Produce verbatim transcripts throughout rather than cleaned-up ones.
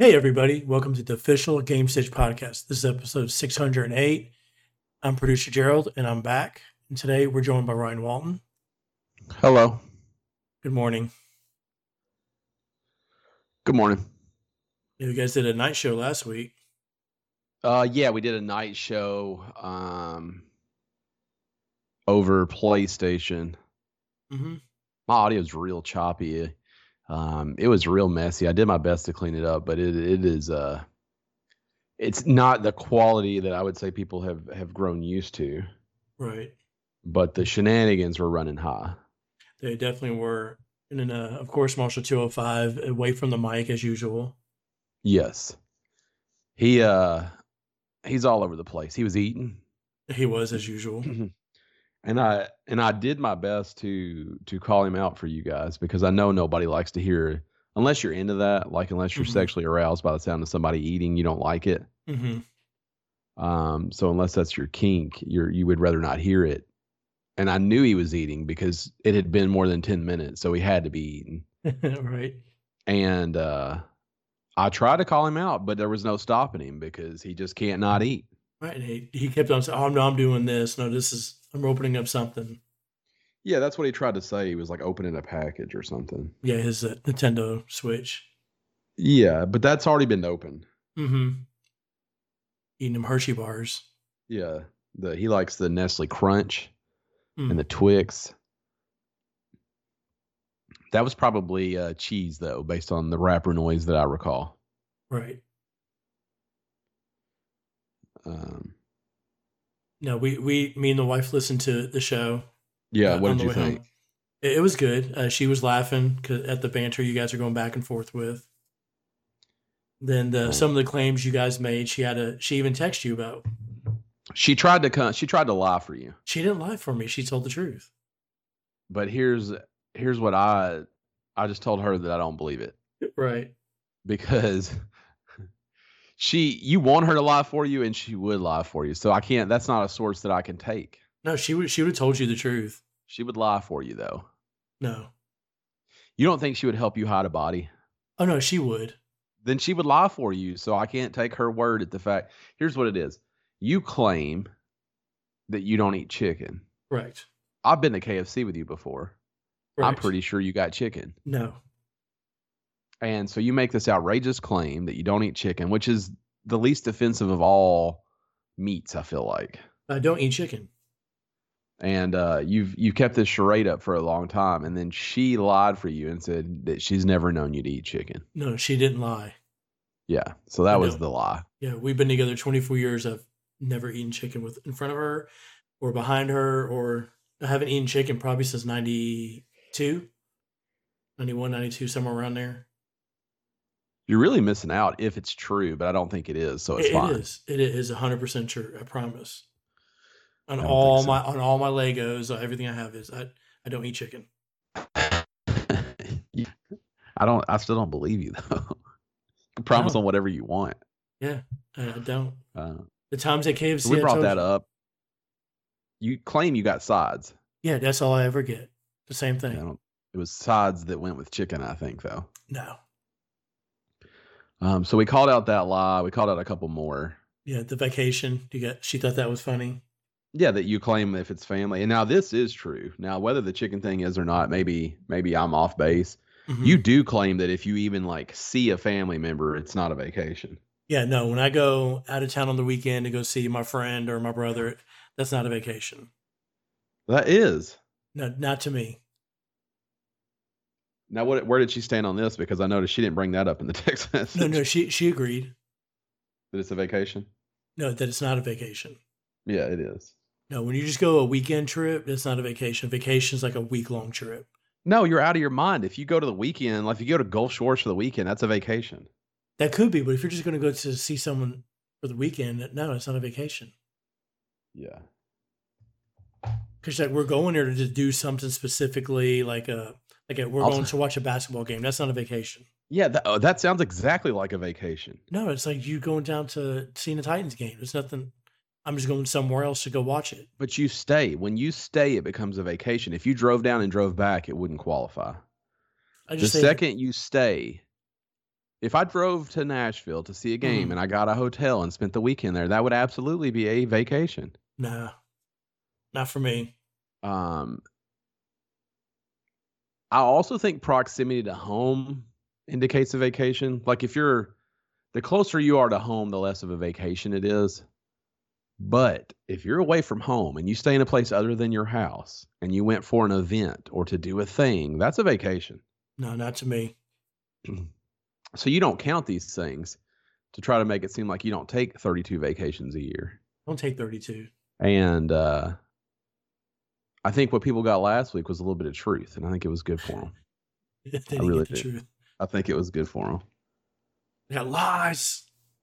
Hey, everybody. Welcome to the official Game Stitch podcast. This is episode six hundred eight. I'm producer Gerald, and I'm back. And today we're joined by Ryan Walton. Hello. Good morning. Good morning. You guys did a night show last week. Uh, yeah, we did a night show um, over PlayStation. Mm-hmm. My audio's real choppy. Um, it was real messy. I did my best to clean it up, but it it is uh, it's not the quality that I would say people have have grown used to. Right. But the shenanigans were running high. They definitely were. And then, uh, of course, Marshall two oh five away from the mic as usual. Yes. He uh he's all over the place. He was eating. He was as usual. And I and I did my best to to call him out for you guys because I know nobody likes to hear, unless you're into that, like unless you're Mhm. sexually aroused by the sound of somebody eating, you don't like it. Mm-hmm. Um, so unless that's your kink, you're you would rather not hear it. And I knew he was eating because it had been more than ten minutes, so he had to be eating. Right. And uh, I tried to call him out, but there was no stopping him because he just can't not eat. Right. And he, he kept on saying, oh, no, I'm doing this. No, this is, I'm opening up something. Yeah, that's what he tried to say. He was like opening a package or something. Yeah, his uh, Nintendo Switch. Yeah, but that's already been opened. Mm-hmm. Eating them Hershey bars. Yeah, the he likes the Nestle Crunch Mm. and the Twix. That was probably uh, cheese, though, based on the wrapper noise that I recall. Right. Um, No, we, we, me and the wife listened to the show. yeah, uh, what on did the you way think? home. It, it was good. Uh, she was laughing 'cause at the banter you guys are going back and forth with. Then the, Oh. some of the claims you guys made, she had a, she even texted you about. She tried to come, she tried to lie for you, She didn't lie for me. She told the truth. but here's here's what I I just told her that I don't believe it Right. because she you want her to lie for you and she would lie for you. So I can't. That's not a source that I can take. No, she would, she would have told you the truth. She would lie for you though. No. You don't think she would help you hide a body? Oh, no, she would. Then she would lie for you. So I can't take her word at the fact. Here's what it is. You claim that you don't eat chicken. Correct. I've been to K F C with you before. I'm Correct. pretty sure you got chicken. No. And so you make this outrageous claim that you don't eat chicken, which is the least offensive of all meats, I feel like. I don't eat chicken. And uh, you've you've kept this charade up for a long time, and then she lied for you and said that she's never known you to eat chicken. No, she didn't lie. Yeah, so that I was know. the lie. Yeah, we've been together twenty-four years. I've never eaten chicken with in front of her or behind her, or I haven't eaten chicken probably since ninety-two, ninety-one, ninety-two, somewhere around there. You're really missing out if it's true, but I don't think it is, so it's It, fine. it is. It is one hundred percent true. I promise. On I don't all think so. my on all my Legos, uh, everything I have is I I don't eat chicken. Yeah. I don't. I still don't believe you though. You can promise No. on whatever you want. Yeah, I, I don't. Uh, The times at K F C, we I brought told that you- up. You claim you got sides. Yeah, that's all I ever get. The same thing. I don't, it was sides that went with chicken, I think, though. No. Um, so we called out that lie. We called out a couple more. Yeah, the vacation. You got. She thought that was funny. Yeah, that you claim if it's family. And now this is true. Now, whether the chicken thing is or not, maybe maybe I'm off base. Mhm. You do claim that if you even like see a family member, it's not a vacation. Yeah, no. When I go out of town on the weekend to go see my friend or my brother, that's not a vacation. That is. No, not to me. Now, what? Where did she stand on this? Because I noticed she didn't bring that up in the text message. No, no. She she agreed. That it's a vacation. No, that it's not a vacation. Yeah, it is. No, when you just go a weekend trip, it's not a vacation. Vacation is like a week long trip. No, you're out of your mind. If you go to the weekend, like if you go to Gulf Shores for the weekend, that's a vacation. That could be, but if you're just going to go to see someone for the weekend, no, it's not a vacation. Yeah. Because like we're going there to just do something specifically, like a like a, we're I'll- going to watch a basketball game. That's not a vacation. Yeah, that, oh, that sounds exactly like a vacation. No, it's like you going down to seeing a Titans game. It's nothing. I'm just going somewhere else to go watch it. But you stay. When you stay, it becomes a vacation. If you drove down and drove back, it wouldn't qualify. I The just say second you stay, If I drove to Nashville to see a game Mm. and I got a hotel and spent the weekend there, that would absolutely be a vacation. Nah, not for me. Um, I also think proximity to home indicates a vacation. Like if you're the closer you are to home, the less of a vacation it is. But if you're away from home and you stay in a place other than your house and you went for an event or to do a thing, that's a vacation. No, not to me. So you don't count these things to try to make it seem like you don't take thirty-two vacations a year. Don't take thirty-two. And uh, I think what people got last week was a little bit of truth, and I think it was good for them. They I didn't really get the did. truth. I think it was good for them. They got lies.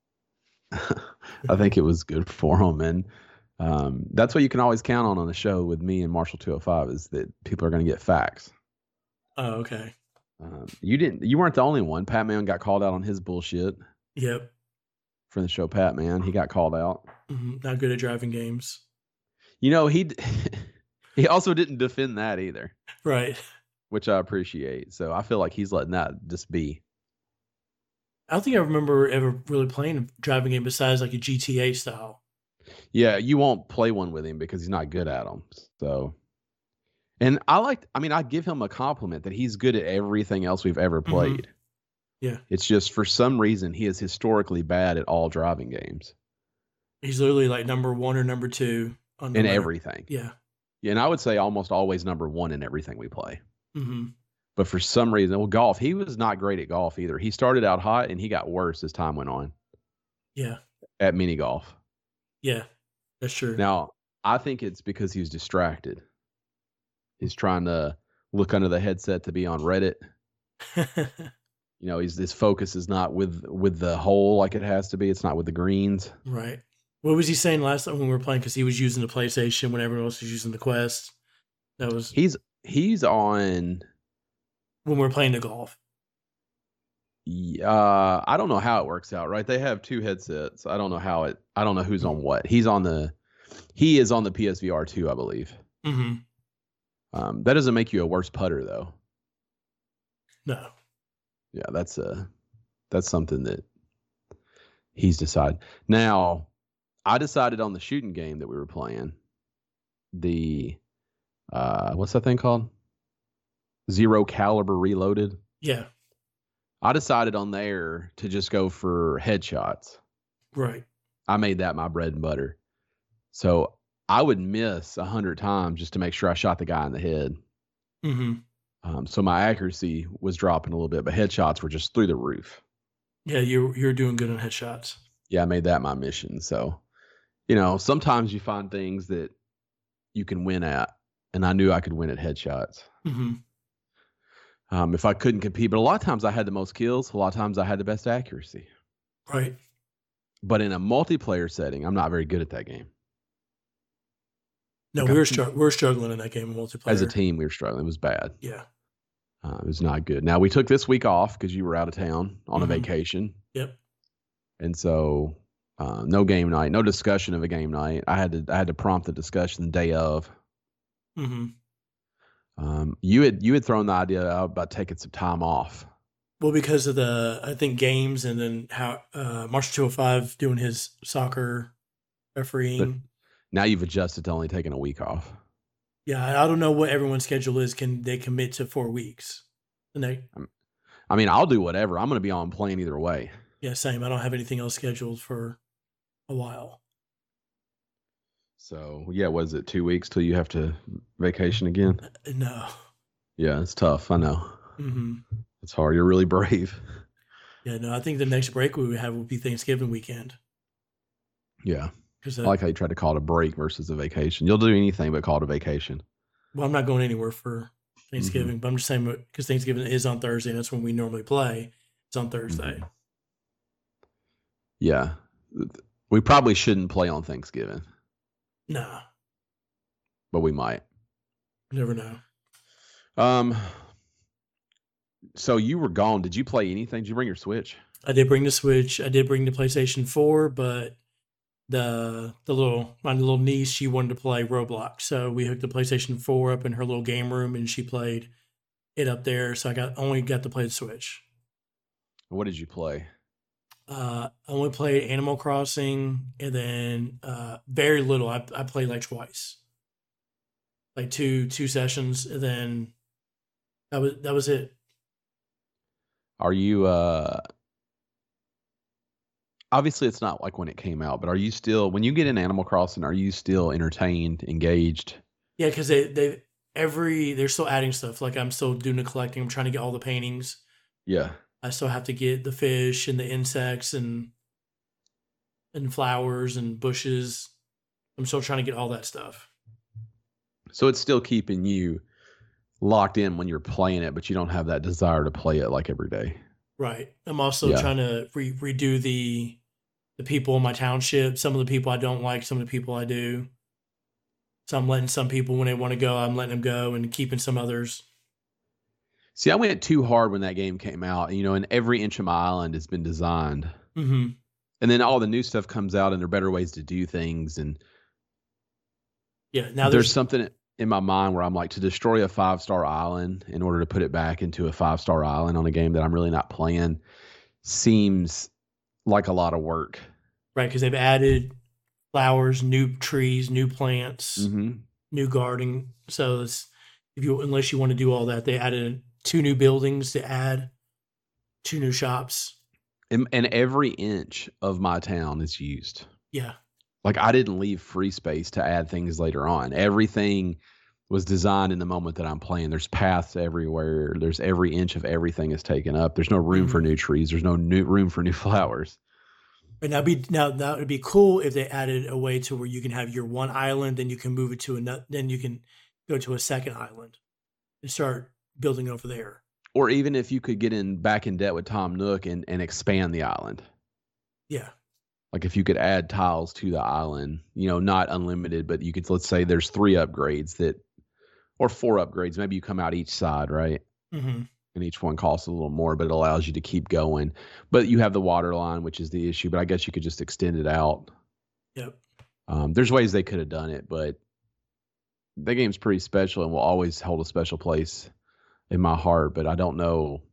I think it was good for them, and um, that's what you can always count on on the show with me and Marshall two oh five is that people are going to get facts. Oh, okay. Um, you didn't. You weren't the only one. Pat Man got called out on his bullshit Yep. for the show. Pat Man, he got called out. Mm-hmm. Not good at driving games. You know, he he also didn't defend that either, Right. which I appreciate. So I feel like he's letting that just be. I don't think I remember ever really playing a driving game besides like a G T A style. Yeah, you won't play one with him because he's not good at them. So, and I like. I mean, I give him a compliment that he's good at everything else we've ever played. Mm-hmm. Yeah. It's just for some reason he is historically bad at all driving games. He's literally like number one or number two on in matter. everything. Yeah. Yeah, and I would say almost always number one in everything we play. Mm-hmm. But for some reason, well, golf, he was not great at golf either. He started out hot and he got worse as time went on. Yeah. At mini golf. Yeah, that's true. Now, I think it's because he's distracted. He's trying to look under the headset to be on Reddit. You know, he's his focus is not with with the hole like it has to be. It's not with the greens. Right. What was he saying last time when we were playing? Because he was using the PlayStation when everyone else was using the Quest. That was he's he's on when we were playing the golf. Uh, I don't know how it works out. Right? They have two headsets. I don't know how it. I don't know who's on what. He's on the. He is on the P S V R two, I believe. Mm-hmm. Um, that doesn't make you a worse putter, though. No. Yeah, that's a that's something that he's decided. Now, I decided on the shooting game that we were playing. The uh, what's that thing called? Zero Caliber Reloaded. Yeah. I decided on there to just go for headshots. Right. I made that my bread and butter. So I would miss a hundred times just to make sure I shot the guy in the head. Mm-hmm. Um, so my accuracy was dropping a little bit, but headshots were just through the roof. Yeah, you're you're doing good on headshots. Yeah, I made that my mission. So, you know, sometimes you find things that you can win at, and I knew I could win at headshots. Mm-hmm. Um, if I couldn't compete, but a lot of times I had the most kills. A lot of times I had the best accuracy. Right. But in a multiplayer setting, I'm not very good at that game. No, we were str- we were struggling in that game of multiplayer. As a team, we were struggling. It was bad. Yeah. Uh, it was not good. Now, we took this week off because you were out of town on mm-hmm. a vacation. Yep. And so uh, no game night, no discussion of a game night. I had to I had to prompt the discussion the day of. Mm-hmm. Um, you had you had thrown the idea out about taking some time off. Well, because of the I think games and then how uh, Marshall two oh five doing his soccer refereeing. But now you've adjusted to only taking a week off. Yeah, I don't know what everyone's schedule is. Can they commit to four weeks? And they, I mean, I'll do whatever. I'm going to be on plane either way. Yeah, same. I don't have anything else scheduled for a while. So, yeah, was it two weeks till you have to vacation again? No. Yeah, it's tough. I know. Mm-hmm. It's hard. You're really brave. Yeah, no, I think the next break we would have would be Thanksgiving weekend. Yeah. Because I like how you tried to call it a break versus a vacation. You'll do anything but call it a vacation. Well, I'm not going anywhere for Thanksgiving, mm-hmm. but I'm just saying because Thanksgiving is on Thursday, and that's when we normally play. It's on Thursday. Mm-hmm. Yeah. We probably shouldn't play on Thanksgiving. Nah. But we might. You never know. Um. So you were gone. Did you play anything? Did you bring your Switch? I did bring the Switch. I did bring the PlayStation four, but the the little my little niece, she wanted to play Roblox, so we hooked the PlayStation four up in her little game room, and she played it up there. So I got only got to play the Switch. What did you play? Uh, I only played Animal Crossing, and then uh, very little. I I played like twice, like two two sessions, and then that was that was it. Are you uh obviously it's not like when it came out, but are you still when you get in Animal Crossing, are you still entertained, engaged? Yeah, because they they every they're still adding stuff. Like I'm still doing the collecting. I'm trying to get all the paintings. Yeah. I still have to get the fish and the insects and and flowers and bushes. I'm still trying to get all that stuff. So it's still keeping you locked in when you're playing it, but you don't have that desire to play it like every day. Right. I'm also Yeah. trying to re- redo the the people in my township. Some of the people I don't like, some of the people I do. So I'm letting some people when they want to go, I'm letting them go and keeping some others. See, I went too hard when that game came out, you know, and every inch of my island has been designed. Mm-hmm. And then all the new stuff comes out and there are better ways to do things. And Yeah. Now there's there's, something in my mind where I'm like, to destroy a five star island in order to put it back into a five star island on a game that I'm really not playing seems like a lot of work. right, because they've added flowers, new trees, new plants, Mm-hmm. new gardening. So it's, if you unless you want to do all that, they added two new buildings to add, two new shops. And, and every inch of my town is used. Yeah. Like I didn't leave free space to add things later on. Everything was designed in the moment that I'm playing. There's paths everywhere. There's every inch of everything is taken up. There's no room Mm-hmm. for new trees. There's no new room for new flowers. And that'd be now that would be cool if they added a way to where you can have your one island, then you can move it to another, then you can go to a second island and start building over there. Or even if you could get in back in debt with Tom Nook and, and expand the island. Yeah. Like if you could add tiles to the island, you know, not unlimited, but you could, let's say there's three upgrades that, or four upgrades. Maybe you come out each side, right? Mm-hmm. And each one costs a little more, but it allows you to keep going. But you have the water line, which is the issue. But I guess you could just extend it out. Yep. Um, there's ways they could have done it, but the game's pretty special and will always hold a special place in my heart. But I don't know.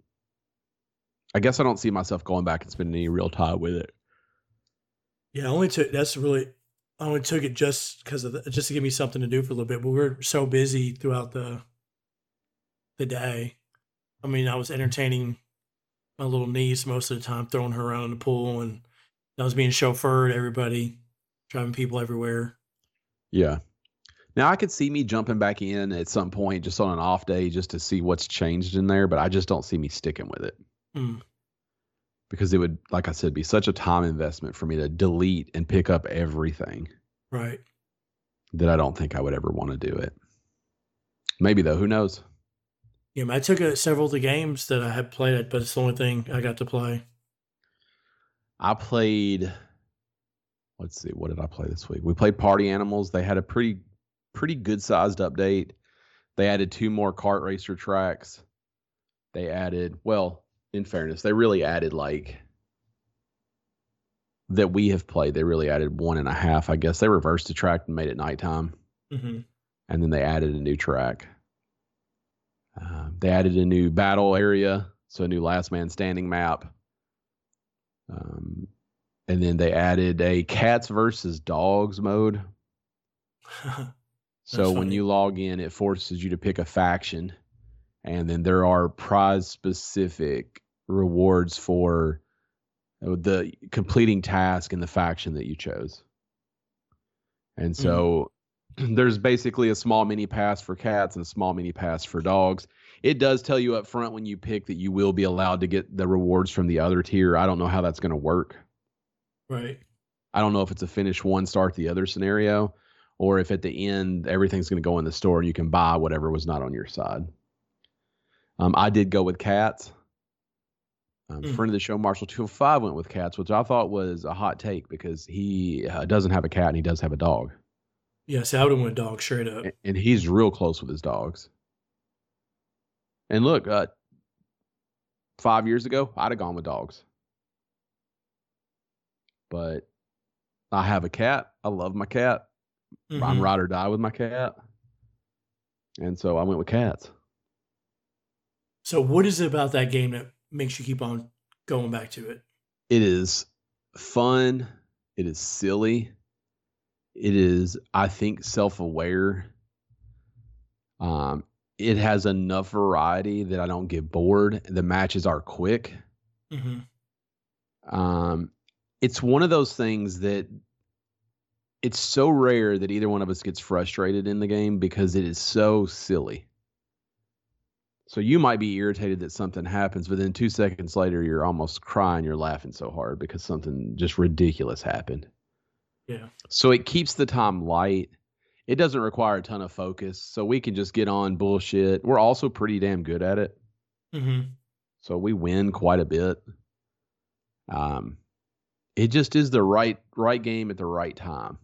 I guess I don't see myself going back and spending any real time with it. Yeah. I only took that's really I only took it just because of the, just to give me something to do for a little bit. But we were so busy throughout the the day. I mean, I was entertaining my little niece most of the time, throwing her around in the pool, and I was being chauffeured, everybody, driving people everywhere. Yeah. Now I could see me jumping back in at some point just on an off day just to see what's changed in there, but I just don't see me sticking with it. Mm. Because it would, like I said, be such a time investment for me to delete and pick up everything Right. that I don't think I would ever want to do it. Maybe though, who knows? Yeah, I took uh, several of the games that I had played it, but it's the only thing I got to play. I played, let's see, what did I play this week? We played Party Animals. They had a pretty, pretty good sized update. They added two more kart racer tracks. They added, well, in fairness, they really added like that we have played. They really added one and a half. I guess they reversed the track and made it nighttime. Mm-hmm. And then they added a new track. Uh, they added a new battle area, so a new last man standing map. Um, and then they added a cats versus dogs mode. So when funny. you log in, it forces you to pick a faction. And then there are prize specific rewards for the completing task in the faction that you chose. And so mm. there's basically a small mini pass for cats and a small mini pass for dogs. It does tell you up front when you pick that you will be allowed to get the rewards from the other tier. I don't know how that's going to work. Right. I don't know if it's a finish one, start the other scenario, or if at the end everything's going to go in the store and you can buy whatever was not on your side. Um, I did go with cats. Um, Mm. Friend of the show, Marshall two oh five, went with cats, which I thought was a hot take because he uh, doesn't have a cat and he does have a dog. Yeah, see, I would have went dog straight up. And, and he's real close with his dogs. And look, uh, five years ago, I'd have gone with dogs. But I have a cat. I love my cat. Mm-hmm. I'm ride or die with my cat. And so I went with cats. So what is it about that game that makes you keep on going back to it. It is fun. It is silly. It is, I think, self-aware. Um, it has enough variety that I don't get bored. The matches are quick. Mm-hmm. Um, it's one of those things that it's so rare that either one of us gets frustrated in the game because it is so silly. So you might be irritated that something happens, but then two seconds later, you're almost crying. You're laughing so hard because something just ridiculous happened. Yeah. So it keeps the time light. It doesn't require a ton of focus. So we can just get on bullshit. We're also pretty damn good at it. Mm-hmm. So we win quite a bit. Um, it just is the right right game at the right time.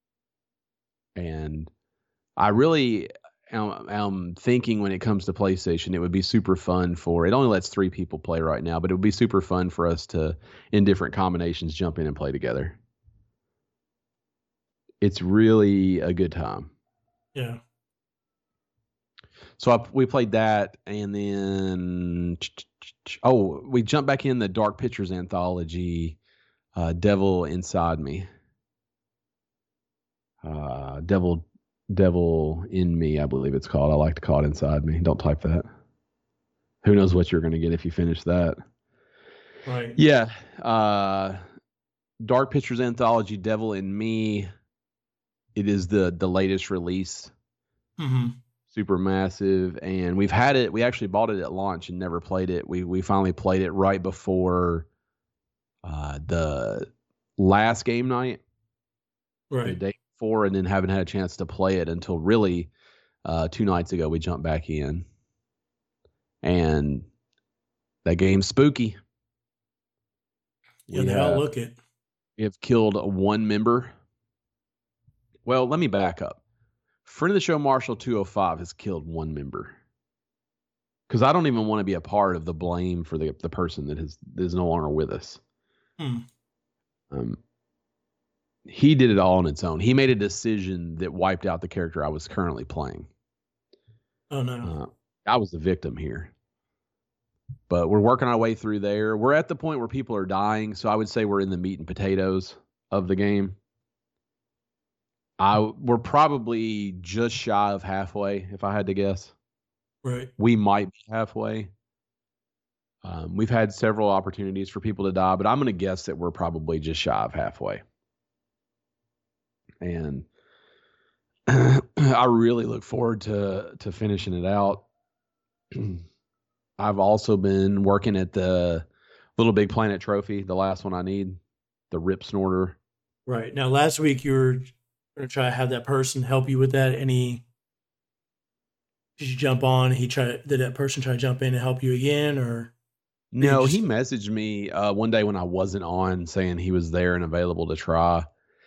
And I really am, am thinking when it comes to PlayStation, it would be super fun for, it only lets three people play right now, but it would be super fun for us to, in different combinations, jump in and play together. It's really a good time. Yeah. So I, we played that, and then oh, we jumped back in the Dark Pictures anthology, uh, Devil Inside Me. Uh, Devil Devil in Me, I believe it's called. I like to call it Inside Me. Don't type that. Who knows what you're going to get if you finish that. Right. Yeah. Uh, Dark Pictures anthology, Devil in Me. It is the the latest release. Mm-hmm. Super massive, and we've had it. We actually bought it at launch and never played it. We we finally played it right before uh, the last game night, Right. the day before, and then haven't had a chance to play it until really uh, two nights ago. We jumped back in, and that game's spooky. Yeah, we they have, all look it. We have killed one member. Well, let me back up. Friend of the show, Marshall two oh five, has killed one member. Because I don't even want to be a part of the blame for the the person that is, that is no longer with us. Hmm. Um, he did it all on its own. He made a decision that wiped out the character I was currently playing. Oh, no. Uh, I was the victim here. But we're working our way through there. We're at the point where people are dying, so I would say we're in the meat and potatoes of the game. I we're probably just shy of halfway, if I had to guess. Right. We might be halfway. Um, we've had several opportunities for people to die, but I'm going to guess that we're probably just shy of halfway. And I really look forward to to finishing it out. I've also been working at the Little Big Planet trophy, the last one I need, the Rip Snorter. Right. Now, last week you were going to try to have that person help you with that. Any? Did you jump on? He tried. Did that person try to jump in and help you again, or? No, just... he messaged me uh, one day when I wasn't on, saying he was there and available to try.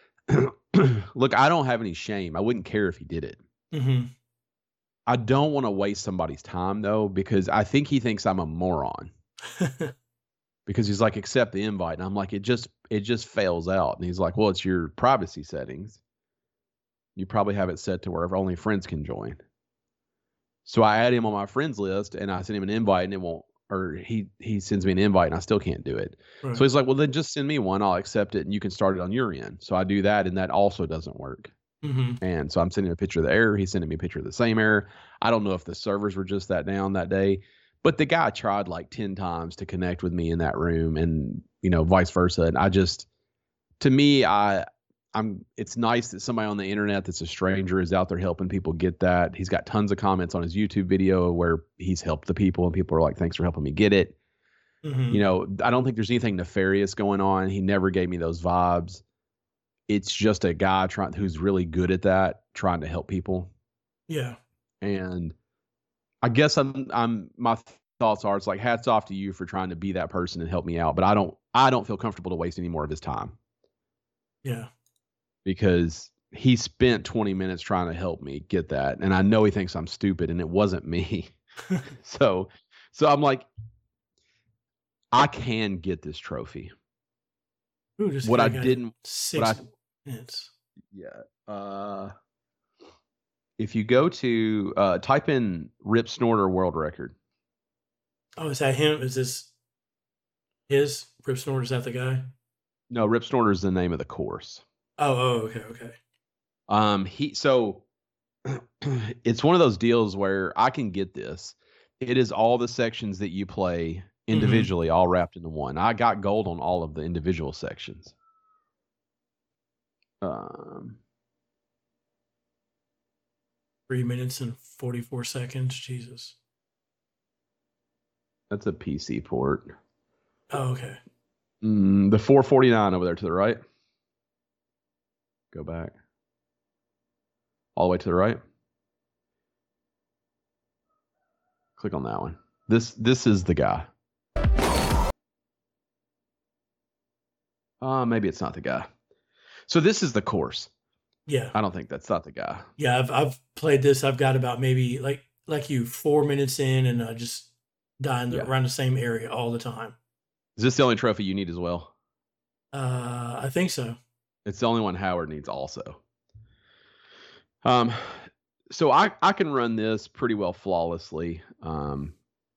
Look, I don't have any shame. I wouldn't care if he did it. Mm-hmm. I don't want to waste somebody's time, though, because I think he thinks I'm a moron. Because he's like, accept the invite. And I'm like, it just it just fails out. And he's like, well, it's your privacy settings. You probably have it set to where only friends can join. So I add him on my friends list, and I send him an invite, and it won't, or he he sends me an invite, and I still can't do it. Right. So he's like, well, then just send me one. I'll accept it, and you can start it on your end. So I do that, and that also doesn't work. Mm-hmm. And so I'm sending him a picture of the error. He's sending me a picture of the same error. I don't know if the servers were just that down that day, but the guy tried like ten times to connect with me in that room, and, you know, vice versa. And I just, to me, I, I'm, it's nice that somebody on the internet that's a stranger is out there helping people get that. He's got tons of comments on his YouTube video where he's helped the people, and people are like, thanks for helping me get it. Mm-hmm. You know, I don't think there's anything nefarious going on. He never gave me those vibes. It's just a guy trying who's really good at that, trying to help people. Yeah. And I guess I'm I'm my thoughts are, it's like, hats off to you for trying to be that person and help me out. But I don't I don't feel comfortable to waste any more of his time. Yeah. Because he spent twenty minutes trying to help me get that. And I know he thinks I'm stupid, and it wasn't me. so so I'm like, I can get this trophy. Ooh, just what I didn't six what I, minutes. Yeah. Uh If you go to uh, type in Rip Snorter world record. Oh, is that him? Is this His Rip Snort, is that the guy? No, Rip Snorter is the name of the course. Oh, oh, okay, okay. Um, he so it's one of those deals where I can get this. It is all the sections that you play Mm-hmm. individually, all wrapped into one. I got gold on all of the individual sections. Um, Three minutes and forty-four seconds. Jesus. that's a P C port. Oh, okay. Mm, the four forty-nine over there to the right. Go back. All the way to the right. Click on that one. This this is the guy. Uh, maybe it's not the guy. So this is the course. Yeah. I don't think that's not the guy. Yeah, I've I've played this. I've got about maybe like like you four minutes in, and I just die in the, Yeah. around the same area all the time. Is this the only trophy you need as well? Uh, I think so. It's the only one Howard needs also. Um, so I I can run this pretty well flawlessly. Um,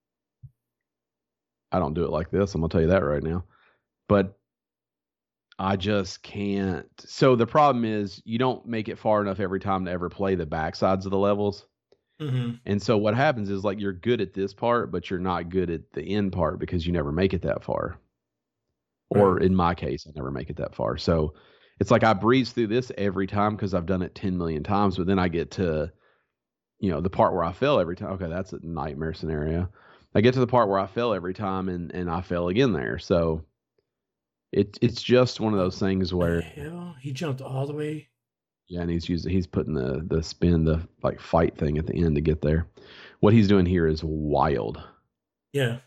I don't do it like this. I'm gonna tell you that right now. But I just can't. So the problem is you don't make it far enough every time to ever play the backsides of the levels. Mm-hmm. And so what happens is like you're good at this part, but you're not good at the end part because you never make it that far. Or Right. in my case, I never make it that far. So it's like I breeze through this every time because I've done it ten million times, but then I get to, you know, the part where I fail every time. Okay, that's a nightmare scenario. I get to the part where I fail every time and, and I fail again there. So it, it's just one of those things The where, hell, he jumped all the way. yeah, and he's using, he's putting the, the spin, the like fight thing at the end to get there. What he's doing here is wild, Yeah.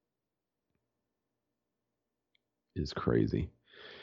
is crazy.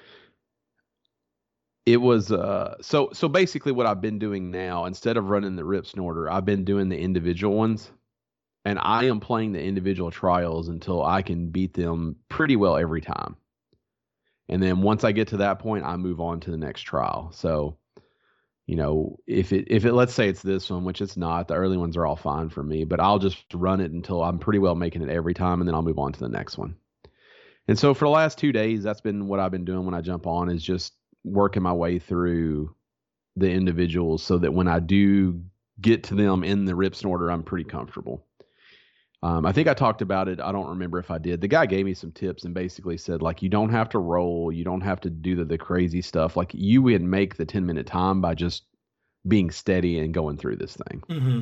It was uh so so basically what I've been doing now, instead of running the Rip Snorter, I've been doing the individual ones, and I am playing the individual trials until I can beat them pretty well every time. And then once I get to that point, I move on to the next trial. So, you know, if it if it let's say it's this one, which it's not, the early ones are all fine for me, but I'll just run it until I'm pretty well making it every time, and then I'll move on to the next one. And so for the last two days, that's been what I've been doing when I jump on, is just working my way through the individuals so that when I do get to them in the Rip Snorter, I'm pretty comfortable. Um, I think I talked about it. I don't remember if I did. The guy gave me some tips and basically said, like, you don't have to roll. You don't have to do the, the crazy stuff. Like, you would make the ten minute time by just being steady and going through this thing. Mm-hmm.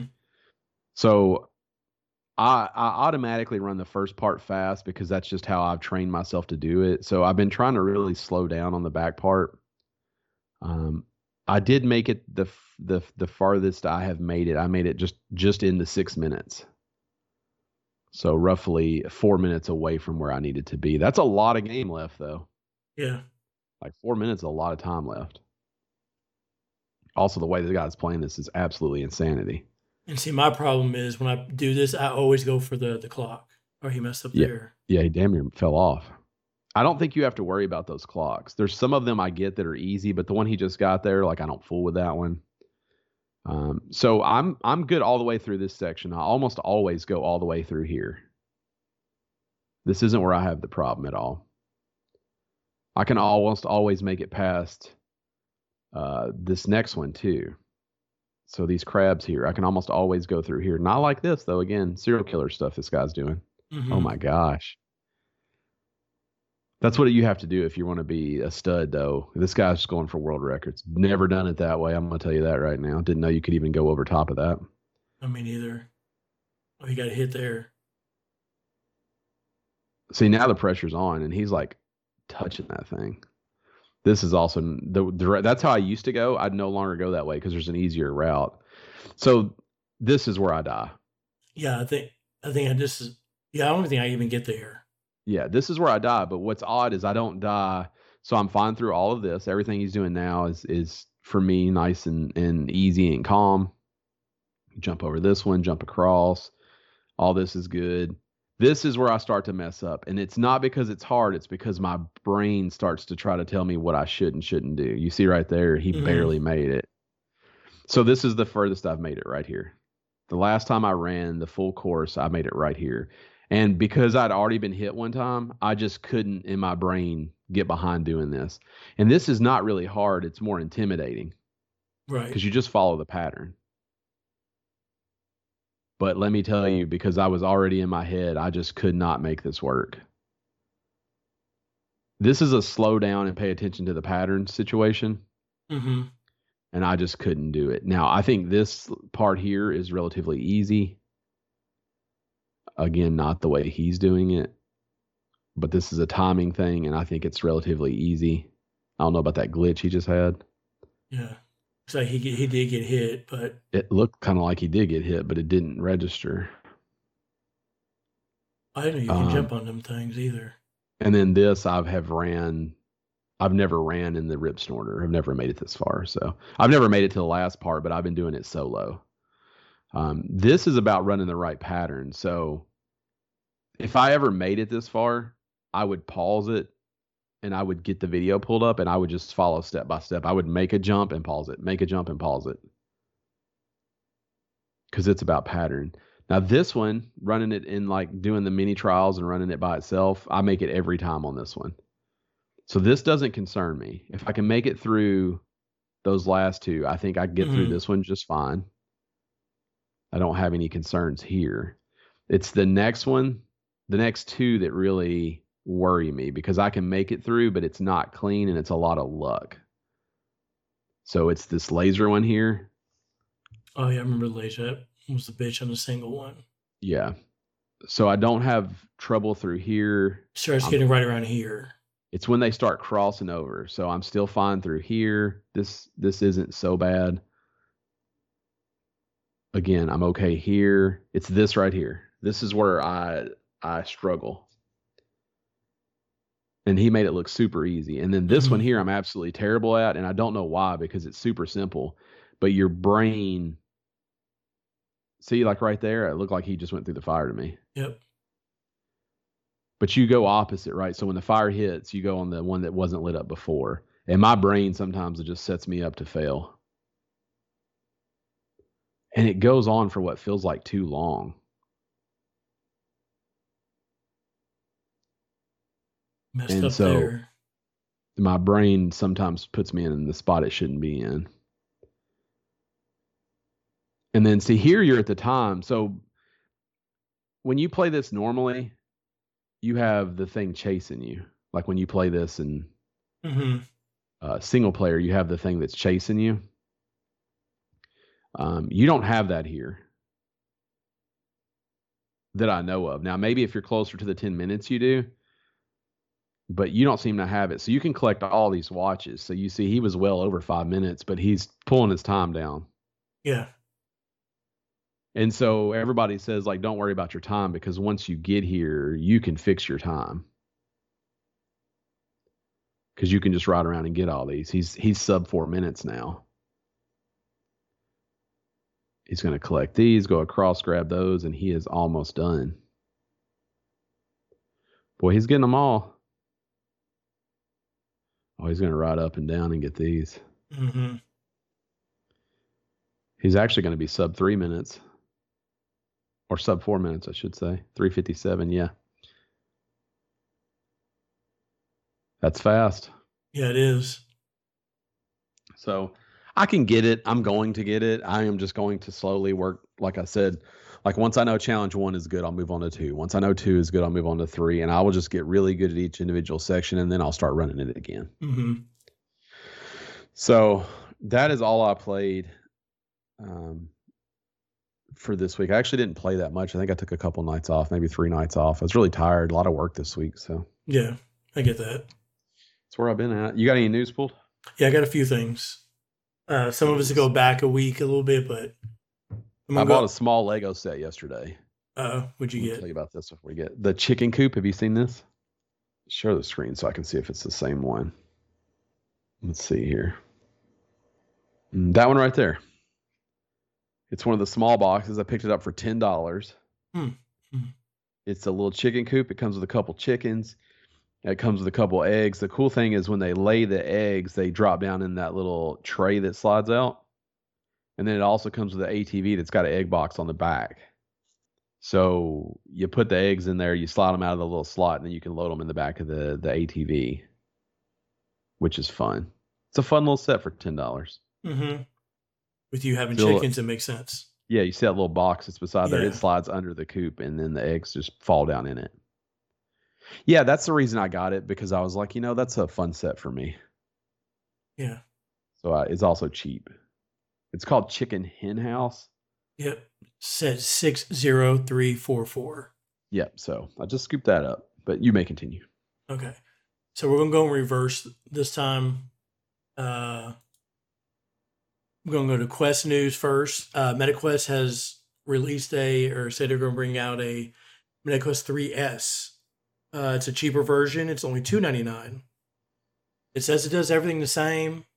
So I, I automatically run the first part fast because that's just how I've trained myself to do it. So I've been trying to really slow down on the back part. Um, I did make it the the the farthest I have made it. I made it just just into six minutes. So roughly four minutes away from where I needed to be. That's a lot of game left, though. Yeah. Like four minutes is a lot of time left. Also, the way the guy's playing this is absolutely insanity. And see, my problem is when I do this, I always go for the the clock. Or he messed up Yeah, there. yeah, he damn near fell off. I don't think you have to worry about those clocks. There's some of them I get that are easy, but the one he just got there, like I don't fool with that one. Um, so I'm I'm good all the way through this section. I almost always go all the way through here. This isn't where I have the problem at all. I can almost always make it past uh, this next one too. So these crabs here, I can almost always go through here. Not like this though. Again, serial killer stuff this guy's doing. Mm-hmm. Oh my gosh. That's what you have to do if you want to be a stud, though. This guy's just going for world records. Never done it that way. I'm going to tell you that right now. Didn't know you could even go over top of that. I mean, either. Oh, he got hit there. See, now the pressure's on, and he's like touching that thing. This is also the, the that's how I used to go. I'd no longer go that way because there's an easier route. So this is where I die. Yeah, I think I think I just yeah. I don't think I even get there. Yeah, this is where I die. But what's odd is I don't die. So I'm fine through all of this. Everything he's doing now is is for me nice and, and easy and calm. Jump over this one, jump across. All this is good. This is where I start to mess up. And it's not because it's hard. It's because my brain starts to try to tell me what I should and shouldn't do. You see right there, he Mm-hmm. barely made it. So this is the furthest I've made it right here. The last time I ran the full course, I made it right here. And because I'd already been hit one time, I just couldn't in my brain get behind doing this. And this is not really hard. It's more intimidating Right. because you just follow the pattern. But let me tell you, because I was already in my head, I just could not make this work. This is a slow down and pay attention to the pattern situation. Mm-hmm. And I just couldn't do it. Now, I think this part here is relatively easy. Again, not the way he's doing it, but this is a timing thing, and I think it's relatively easy. I don't know about that glitch he just had. Yeah. It's like he he did get hit, but It looked kind of like he did get hit, but it didn't register. I didn't know you can Um, jump on them things either. and then this, I have ran. I've never ran in the rip snorter. I've never made it this far, so I've never made it to the last part. But I've been doing it solo. Um, this is about running the right pattern. So if I ever made it this far, I would pause it and I would get the video pulled up and I would just follow step by step. I would make a jump and pause it, make a jump and pause it. Because it's about pattern. Now, this one, running it in like doing the mini trials and running it by itself, I make it every time on this one. So this doesn't concern me. If I can make it through those last two, I think I can get mm-hmm. through this one just fine. I don't have any concerns here. It's the next one, the next two that really worry me because I can make it through, but it's not clean and it's a lot of luck. So it's this laser one here. Oh, yeah, I remember the laser. That was the bitch on the single one. Yeah. So I don't have trouble through here. Starts getting I'm, right around here. It's when they start crossing over. So I'm still fine through here. This this isn't so bad. Again, I'm okay here. It's this right here. This is where I I struggle. And he made it look super easy. And then this mm-hmm. one here, I'm absolutely terrible at. And I don't know why, because it's super simple. But your brain, see, like right there, it looked like he just went through the fire to me. Yep. But you go opposite, right? So when the fire hits, you go on the one that wasn't lit up before. And my brain sometimes it just sets me up to fail. And it goes on for what feels like too long. Messed and up so there. My brain sometimes puts me in the spot it shouldn't be in. And then see here, you're at the time. So when you play this normally, you have the thing chasing you. Like when you play this in mm-hmm. uh, single player, you have the thing that's chasing you. Um, you don't have that here that I know of. Now, maybe if you're closer to the ten minutes, you do. But you don't seem to have it. So you can collect all these watches. So you see he was well over five minutes, but he's pulling his time down. Yeah. And so everybody says, like, don't worry about your time because once you get here, you can fix your time. Because you can just ride around and get all these. He's he's sub four minutes now. He's going to collect these, go across, grab those, and he is almost done. Boy, he's getting them all. Oh, he's going to ride up and down and get these. Mm-hmm. He's actually going to be sub three minutes. Or sub four minutes, I should say. three fifty-seven, yeah. That's fast. Yeah, it is. So I can get it. I'm going to get it. I am just going to slowly work. Like I said, like once I know challenge one is good, I'll move on to two. Once I know two is good, I'll move on to three. And I will just get really good at each individual section and then I'll start running it again. Mm-hmm. So that is all I played um, for this week. I actually didn't play that much. I think I took a couple nights off, maybe three nights off. I was really tired. A lot of work this week. So yeah, I get that. That's where I've been at. You got any news pulled? Yeah, I got a few things. Uh, some of us go back a week a little bit, but I bought go. a small Lego set yesterday. Uh, what'd you I'll get? Tell you about this before we get the chicken coop. Have you seen this? Share the screen so I can see if it's the same one. Let's see here. That one right there. It's one of the small boxes. I picked it up for ten dollars. Hmm. Hmm. It's a little chicken coop. It comes with a couple chickens. It comes with a couple eggs. The cool thing is when they lay the eggs, they drop down in that little tray that slides out. And then it also comes with an A T V that's got an egg box on the back. So you put the eggs in there, you slide them out of the little slot, and then you can load them in the back of the the A T V, which is fun. It's a fun little set for ten dollars. Mm-hmm. With you having Still, chickens, it makes sense. Yeah, you see that little box that's beside there. Yeah. It slides under the coop, and then the eggs just fall down in it. Yeah, that's the reason I got it, because I was like, you know, that's a fun set for me. Yeah. So uh, it's also cheap. It's called Chicken Hen House. Yep. Set six zero three four four. Yep. So I just scooped that up, but you may continue. Okay. So we're gonna go in reverse this time. Uh, we're gonna go to Quest news first. Uh, MetaQuest has released a, or said they're gonna bring out a MetaQuest three S. Uh, it's a cheaper version. It's only two ninety-nine. It says it does everything the same.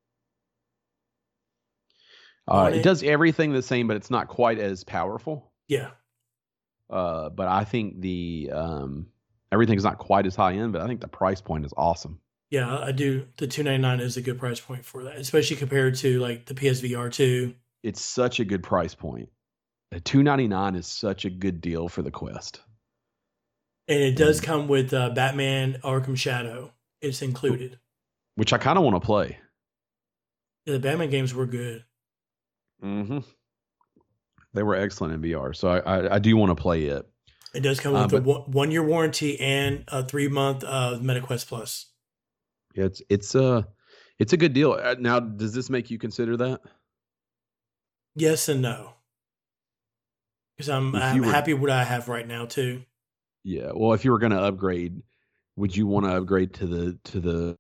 Uh, it, it does everything the same, but it's not quite as powerful. Yeah. Uh, but I think the um, everything's not quite as high end, but I think the price point is awesome. Yeah, I do. The two ninety-nine is a good price point for that, especially compared to like the P S V R two. It's such a good price point. The two ninety-nine is such a good deal for the Quest. And it does come with uh, Batman Arkham Shadow. It's included. Which I kind of want to play. Yeah, the Batman games were good. Mm-hmm. They were excellent in V R, so I I, I do want to play it. It does come with uh, a one, one year warranty and a three month uh, MetaQuest Plus. Yeah, it's it's a it's a good deal. Now, does this make you consider that? Yes and no, because I'm I'm were, happy with what I have right now too. Yeah, well, if you were going to upgrade, would you want to upgrade to the to the?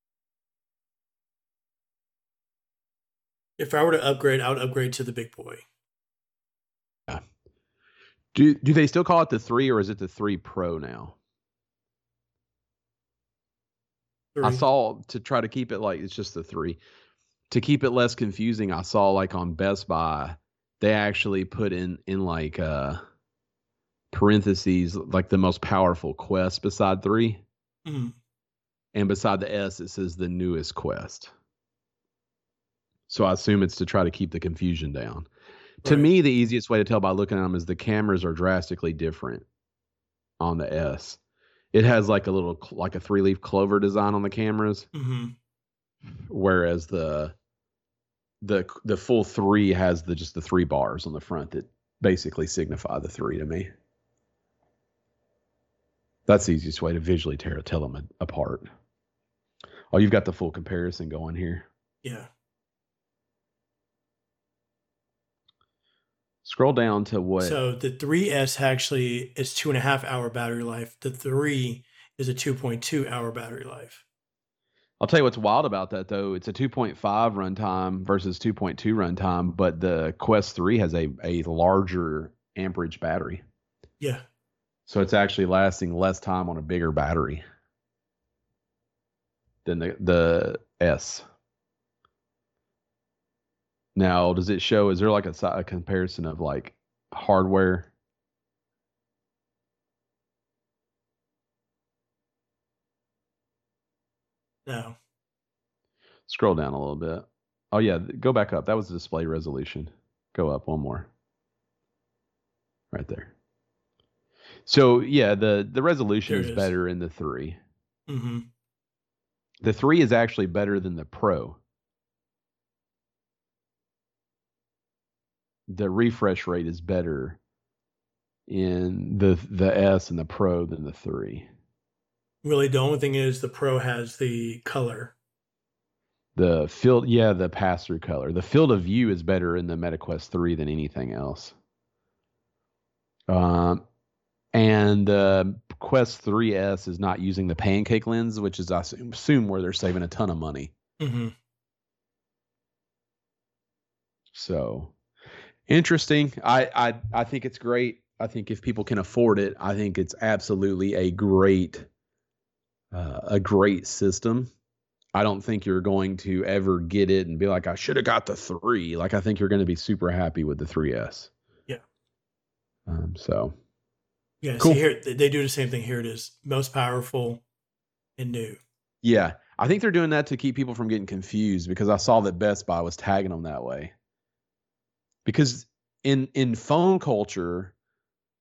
If I were to upgrade, I would upgrade to the big boy. Yeah. Do do they still call it the three, or is it the three Pro now? Three. I saw, to try to keep it like it's just the three. To keep it less confusing, I saw like on Best Buy, they actually put in in like uh parentheses like the most powerful Quest beside three. Mm-hmm. And beside the S, it says the newest Quest. So I assume it's to try to keep the confusion down. Right. To me, the easiest way to tell by looking at them is the cameras are drastically different on the S. It has like a little, like a three-leaf clover design on the cameras. Mm-hmm. Whereas the the the full three has the just the three bars on the front that basically signify the three to me. That's the easiest way to visually tear, tell them apart. Oh, you've got the full comparison going here. Yeah. Scroll down to what? So the three S actually is two and a half hour battery life. The three is a two point two hour battery life. I'll tell you what's wild about that, though. It's a two point five runtime versus two point two runtime, but the Quest three has a, a larger amperage battery. Yeah. So it's actually lasting less time on a bigger battery than the, the S. Now, does it show, is there like a, a comparison of like hardware? No. Scroll down a little bit. Oh, yeah. Go back up. That was the display resolution. Go up one more. Right there. So, yeah, the, the resolution is, is better in the three. Mm-hmm. The three is actually better than the Pro. The refresh rate is better in the the S and the Pro than the three. Really, the only thing is the Pro has the color. The field, yeah, the pass-through color. The field of view is better in the MetaQuest three than anything else. Um, and the Quest three S is not using the pancake lens, which is, I assume, where they're saving a ton of money. Mm-hmm. So... interesting. I, I I think it's great. I think if people can afford it, I think it's absolutely a great uh, a great system. I don't think you're going to ever get it and be like, I should have got the three. Like, I think you're going to be super happy with the three S. Yeah. Um. So. Yeah. Cool. See here, they do the same thing. Here it is, most powerful and new. Yeah, I think they're doing that to keep people from getting confused, because I saw that Best Buy was tagging them that way. Because in in phone culture,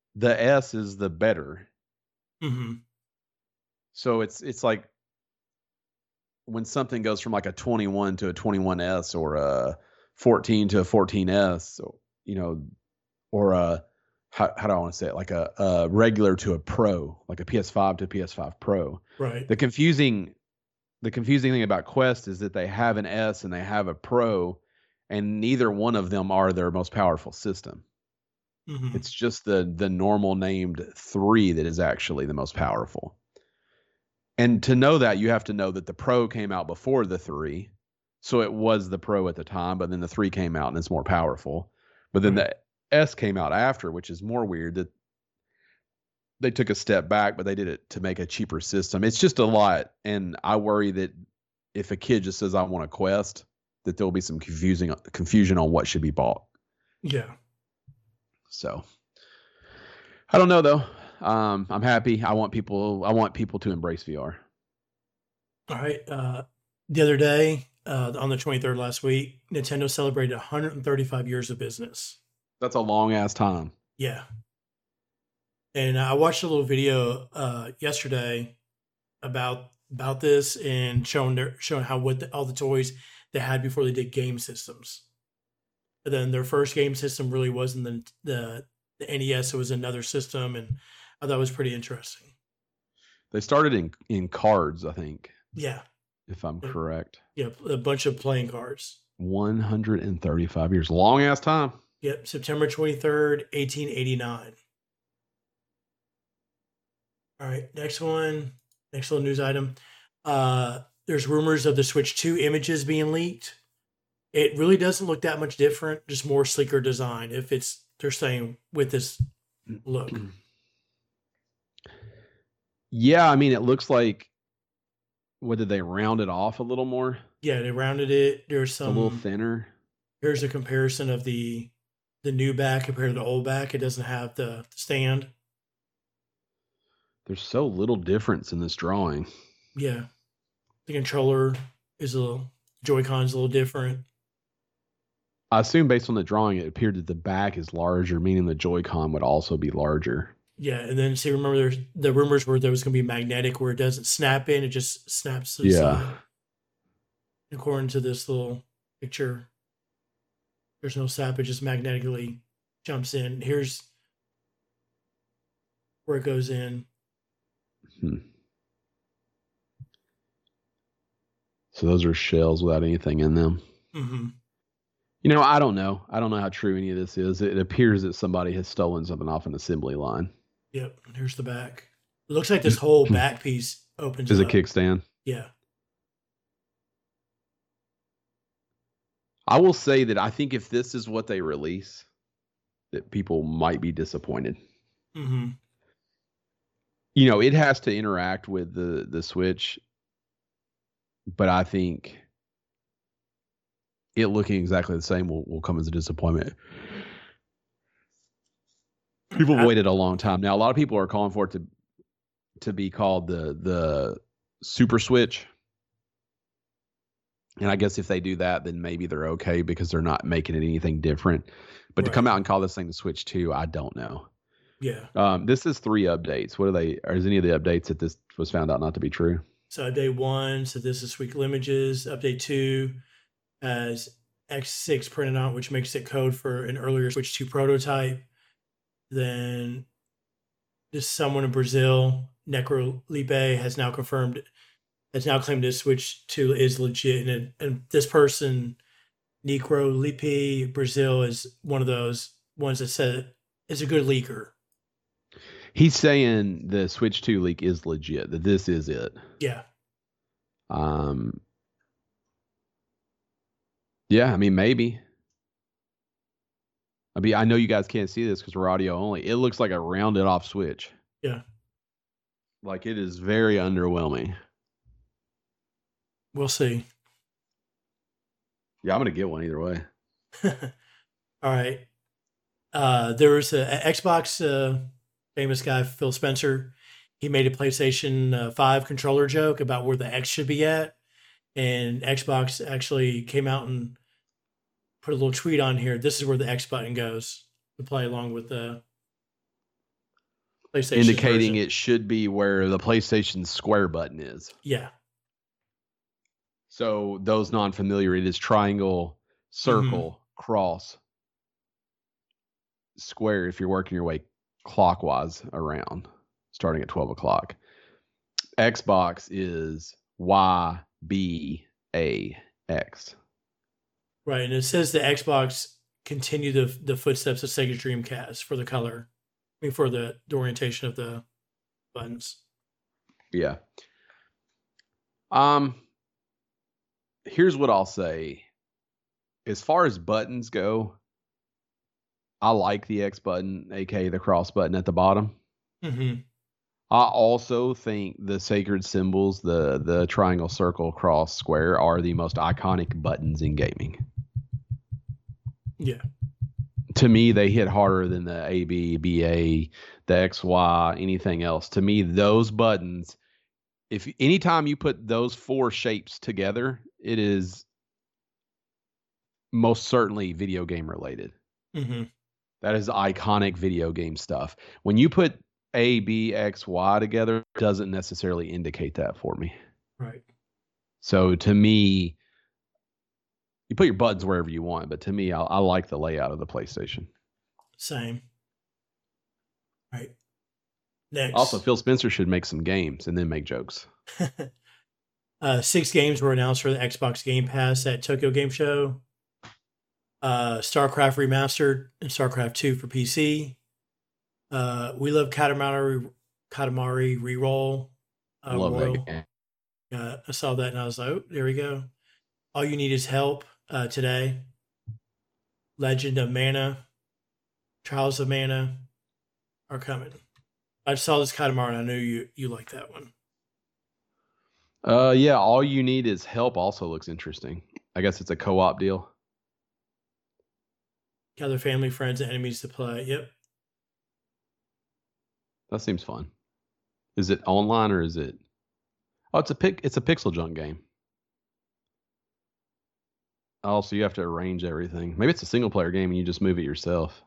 the S is the better. Mm-hmm. So it's it's like when something goes from like a twenty-one to a twenty-one S or a fourteen to a fourteen S, you know, or a how, how do I want to say it? Like a, a regular to a pro, like a P S five to a P S five Pro. Right. The confusing the confusing thing about Quest is that they have an S and they have a Pro, and neither one of them are their most powerful system. Mm-hmm. It's just the the normal named three that is actually the most powerful. And to know that, you have to know that the Pro came out before the three. So it was the Pro at the time, but then the three came out and it's more powerful. But then Right. the S came out after, which is more weird that they took a step back, but they did it to make a cheaper system. It's just a lot. And I worry that if a kid just says, I want a Quest, that there'll be some confusing confusion on what should be bought. Yeah. So I don't know though. Um, I'm happy. I want people. I want people to embrace V R. All right. Uh, the other day, uh, on the twenty-third last week, Nintendo celebrated one hundred thirty-five years of business. That's a long ass time. Yeah. And I watched a little video uh, yesterday about about this and showing their showing how what the, all the toys they had before they did game systems. And then their first game system really wasn't the the, the N E S; it was another system, and I thought it was pretty interesting. They started in in cards, I think. Yeah, if I'm yeah. correct. Yeah, a bunch of playing cards. one hundred thirty-five years, long ass time. Yep, September twenty-third, eighteen eighty-nine. All right, next one, next little news item. Uh, there's rumors of the Switch two images being leaked. It really doesn't look that much different, just more sleeker design. If it's they're saying with this look. Yeah, I mean, it looks like. What did they round it off a little more? Yeah, they rounded it. There's some it's a little thinner. Here's a comparison of the the new back compared to the old back. It doesn't have the stand. There's so little difference in this drawing. Yeah, the controller is a little Joy-Con's a little different. I assume based on the drawing, it appeared that the back is larger, meaning the Joy-Con would also be larger. Yeah, and then see, remember, there's the rumors were there was going to be magnetic, where it doesn't snap in; it just snaps to the yeah. side. According to this little picture, there's no snap; it just magnetically jumps in. Here's where it goes in. Hmm. So those are shells without anything in them. Mm-hmm. You know, I don't know. I don't know how true any of this is. It appears that somebody has stolen something off an assembly line. Yep. Here's the back. It looks like this whole back piece opens Is up. a kickstand. Yeah. I will say that I think if this is what they release, that people might be disappointed. Mm-hmm. You know, it has to interact with the the Switch, but I think it looking exactly the same will, will come as a disappointment. People have waited a long time. Now, a lot of people are calling for it to to be called the the Super Switch. And I guess if they do that, then maybe they're okay because they're not making it anything different. But right. to come out and call this thing the Switch two, I don't know. Yeah. Um, this is three updates. What are they? Or is any of the updates that this was found out not to be true? So update one, so this is Sweetly Images. Update two has X six printed out, which makes it code for an earlier Switch two prototype. Then this someone in Brazil, Necrolipe, has now confirmed, has now claimed this Switch two is legit. And, and this person, Necrolipe Brazil, is one of those ones that said is a good leaker. He's saying the Switch two leak is legit, that this is it. Yeah. Um. Yeah, I mean, maybe. I mean, I know you guys can't see this because we're audio only. It looks like a rounded off Switch. Yeah. Like, it is very underwhelming. We'll see. Yeah, I'm going to get one either way. All right. Uh, there was an Xbox uh, famous guy, Phil Spencer. He made a PlayStation uh, five controller joke about where the X should be at. And Xbox actually came out and put a little tweet on here. This is where the X button goes to play along with the PlayStation's indicating version. it should be where the PlayStation Square button is. Yeah. So those non-familiar, it is triangle, circle, mm-hmm. cross, square if you're working your way clockwise around, starting at twelve o'clock. Xbox is Y, B, A, X. Right, and it says the Xbox continue the the footsteps of Sega Dreamcast for the color. I mean, for the, the orientation of the buttons. Yeah. Um. Here's what I'll say. As far as buttons go, I like the X button, aka the cross button at the bottom. Mm-hmm. I also think the sacred symbols, the the triangle, circle, cross, square, are the most iconic buttons in gaming. Yeah. To me, they hit harder than the A, B, B, A, the X, Y, anything else. To me, those buttons, if anytime you put those four shapes together, it is most certainly video game related. Mm-hmm. That is iconic video game stuff. When you put A, B, X, Y together, it doesn't necessarily indicate that for me. Right. So to me, you put your buttons wherever you want, but to me, I, I like the layout of the PlayStation. Same. Right. Next. Also, Phil Spencer should make some games and then make jokes. uh, six games were announced for the Xbox Game Pass at Tokyo Game Show. Uh, StarCraft Remastered and StarCraft two for P C. Uh, We Love Katamari, Katamari Reroll. Uh, I love Royal. that game. Uh, I saw that and I was like, oh, there we go. All You Need Is Help uh, today. Legend of Mana. Trials of Mana are coming. I saw this Katamari and I knew you, you like that one. Uh, yeah, All You Need Is Help also looks interesting. I guess it's a co-op deal. Gather family, friends, and enemies to play. Yep. That seems fun. Is it online or is it? Oh, it's a pic. It's a pixel junk game. Oh, so you have to arrange everything. Maybe it's a single player game and you just move it yourself.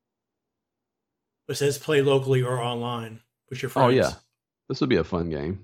It says play locally or online with your friends. Oh yeah, this would be a fun game.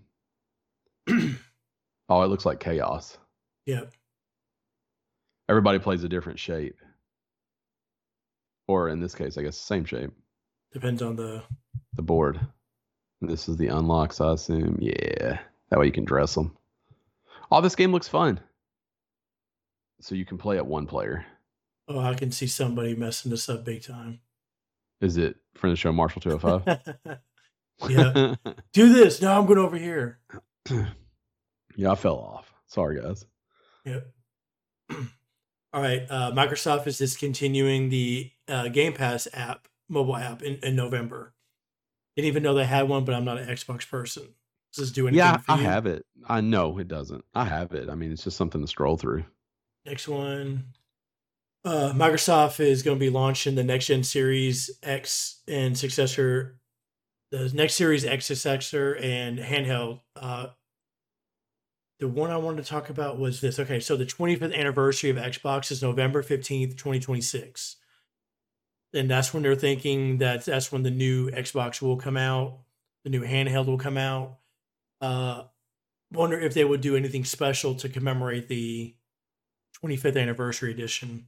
Oh, it looks like chaos. Yep. Everybody plays a different shape. Or in this case, I guess the same shape. Depends on the the board. And this is the unlocks, I assume. Yeah, that way you can dress them. Oh, this game looks fun. So you can play at one player. Oh, I can see somebody messing this up big time. Is it friend of the show Marshall two oh five? Yeah. Do this. No, I'm going over here. Yeah, I fell off. Sorry, guys. Yep. All right. Uh, Microsoft is discontinuing the uh, Game Pass app, mobile app, in, in November. Didn't even know they had one, but I'm not an Xbox person. Does this do anything yeah, for I you? have it. I know it doesn't. I have it. I mean, it's just something to scroll through. Next one. Uh, Microsoft is going to be launching the next gen Series X and successor, the next Series X successor and handheld. Uh, the one I wanted to talk about was this. Okay, so the twenty-fifth anniversary of Xbox is November fifteenth, twenty twenty-six. And that's when they're thinking that that's when the new Xbox will come out, the new handheld will come out. Uh, wonder if they would do anything special to commemorate the twenty-fifth anniversary edition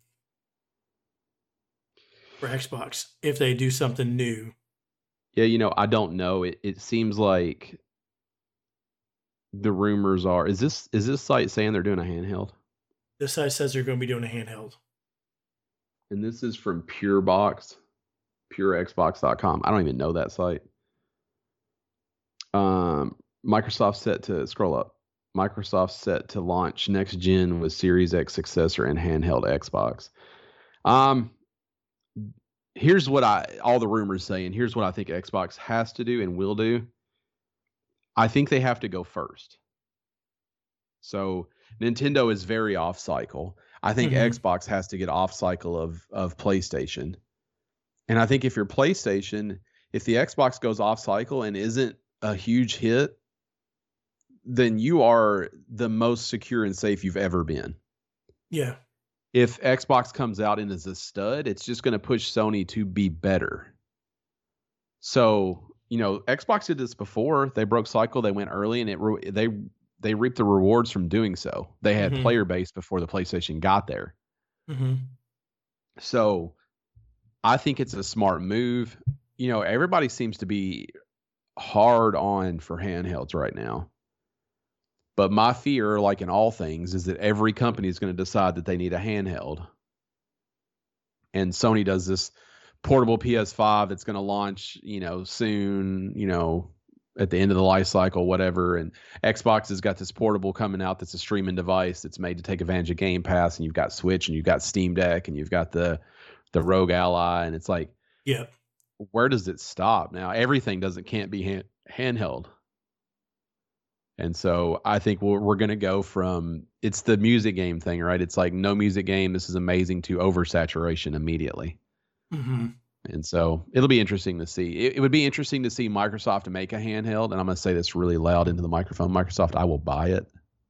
for Xbox, if they do something new. Yeah, you know, I don't know. It it seems like the rumors are, is this is this site saying they're doing a handheld? This site says they're going to be doing a handheld. And this is from PureBox, pure xbox dot com. I don't even know that site. Um, Microsoft set to scroll up. Microsoft set to launch next gen with Series X successor and handheld Xbox. Um, here's what I all the rumors say, and here's what I think Xbox has to do and will do. I think they have to go first. So Nintendo is very off cycle. I think mm-hmm. Xbox has to get off cycle of of PlayStation. And I think if you're PlayStation, if the Xbox goes off cycle and isn't a huge hit, then you are the most secure and safe you've ever been. Yeah. If Xbox comes out and is a stud, it's just going to push Sony to be better. So you know, Xbox did this before. They broke cycle. They went early, and it re- they they reaped the rewards from doing so. They had Mm-hmm. player base before the PlayStation got there. Mm-hmm. So I think it's a smart move. You know, everybody seems to be hard on for handhelds right now. But my fear, like in all things, is that every company is going to decide that they need a handheld. And Sony does this portable P S five that's going to launch, you know, soon, you know, at the end of the life cycle, whatever. And Xbox has got this portable coming out that's a streaming device that's made to take advantage of Game Pass. And you've got Switch, and you've got Steam Deck, and you've got the the Rogue Ally. And it's like, yeah, where does it stop? Now, everything doesn't can't be hand, handheld. And so I think we're, we're going to go from, it's the music game thing, right? It's like no music game. This is amazing to oversaturation immediately. Mm-hmm. And so it'll be interesting to see. It, it would be interesting to see Microsoft make a handheld. And I'm going to say this really loud into the microphone. Microsoft, I will buy it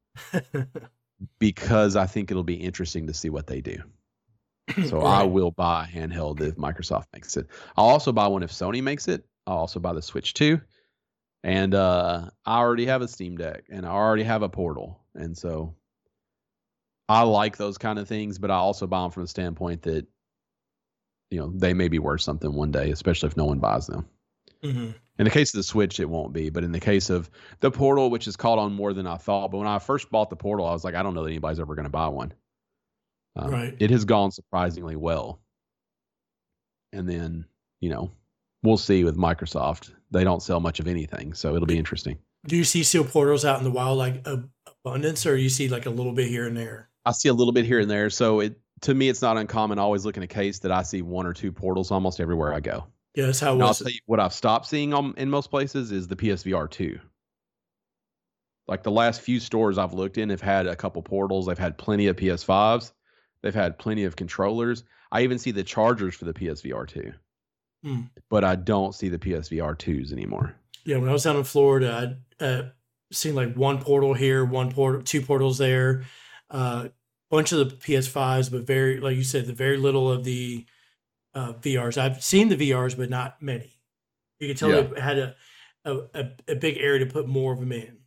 because I think it'll be interesting to see what they do. So right. I will buy a handheld if Microsoft makes it. I'll also buy one if Sony makes it. I'll also buy the Switch two. And uh, I already have a Steam Deck, and I already have a Portal. And so I like those kind of things, but I also buy them from the standpoint that, you know, they may be worth something one day, especially if no one buys them. Mm-hmm. In the case of the Switch, it won't be. But in the case of the Portal, which has caught on more than I thought. But when I first bought the Portal, I was like, I don't know that anybody's ever going to buy one. Um, right. It has gone surprisingly well. And then, you know, we'll see with Microsoft. They don't sell much of anything, so it'll be interesting. Do you see steel portals out in the wild like uh, abundance, or you see like a little bit here and there? I see a little bit here and there. So it to me, it's not uncommon. I always look in a case that I see one or two portals almost everywhere I go. Yeah, that's how it was. I'll tell you what I've stopped seeing on, in most places is the P S V R two. Like the last few stores I've looked in have had a couple portals. They've had plenty of P S fives. They've had plenty of controllers. I even see the chargers for the P S V R two. Mm. But I don't see the P S V R twos anymore. Yeah, when I was down in Florida, I'd uh, seen like one portal here, one portal, two portals there, a uh, bunch of the P S fives, but very, like you said, the very little of the uh, V Rs. I've seen the V Rs, but not many. You can tell yeah. they had a, a a big area to put more of them in.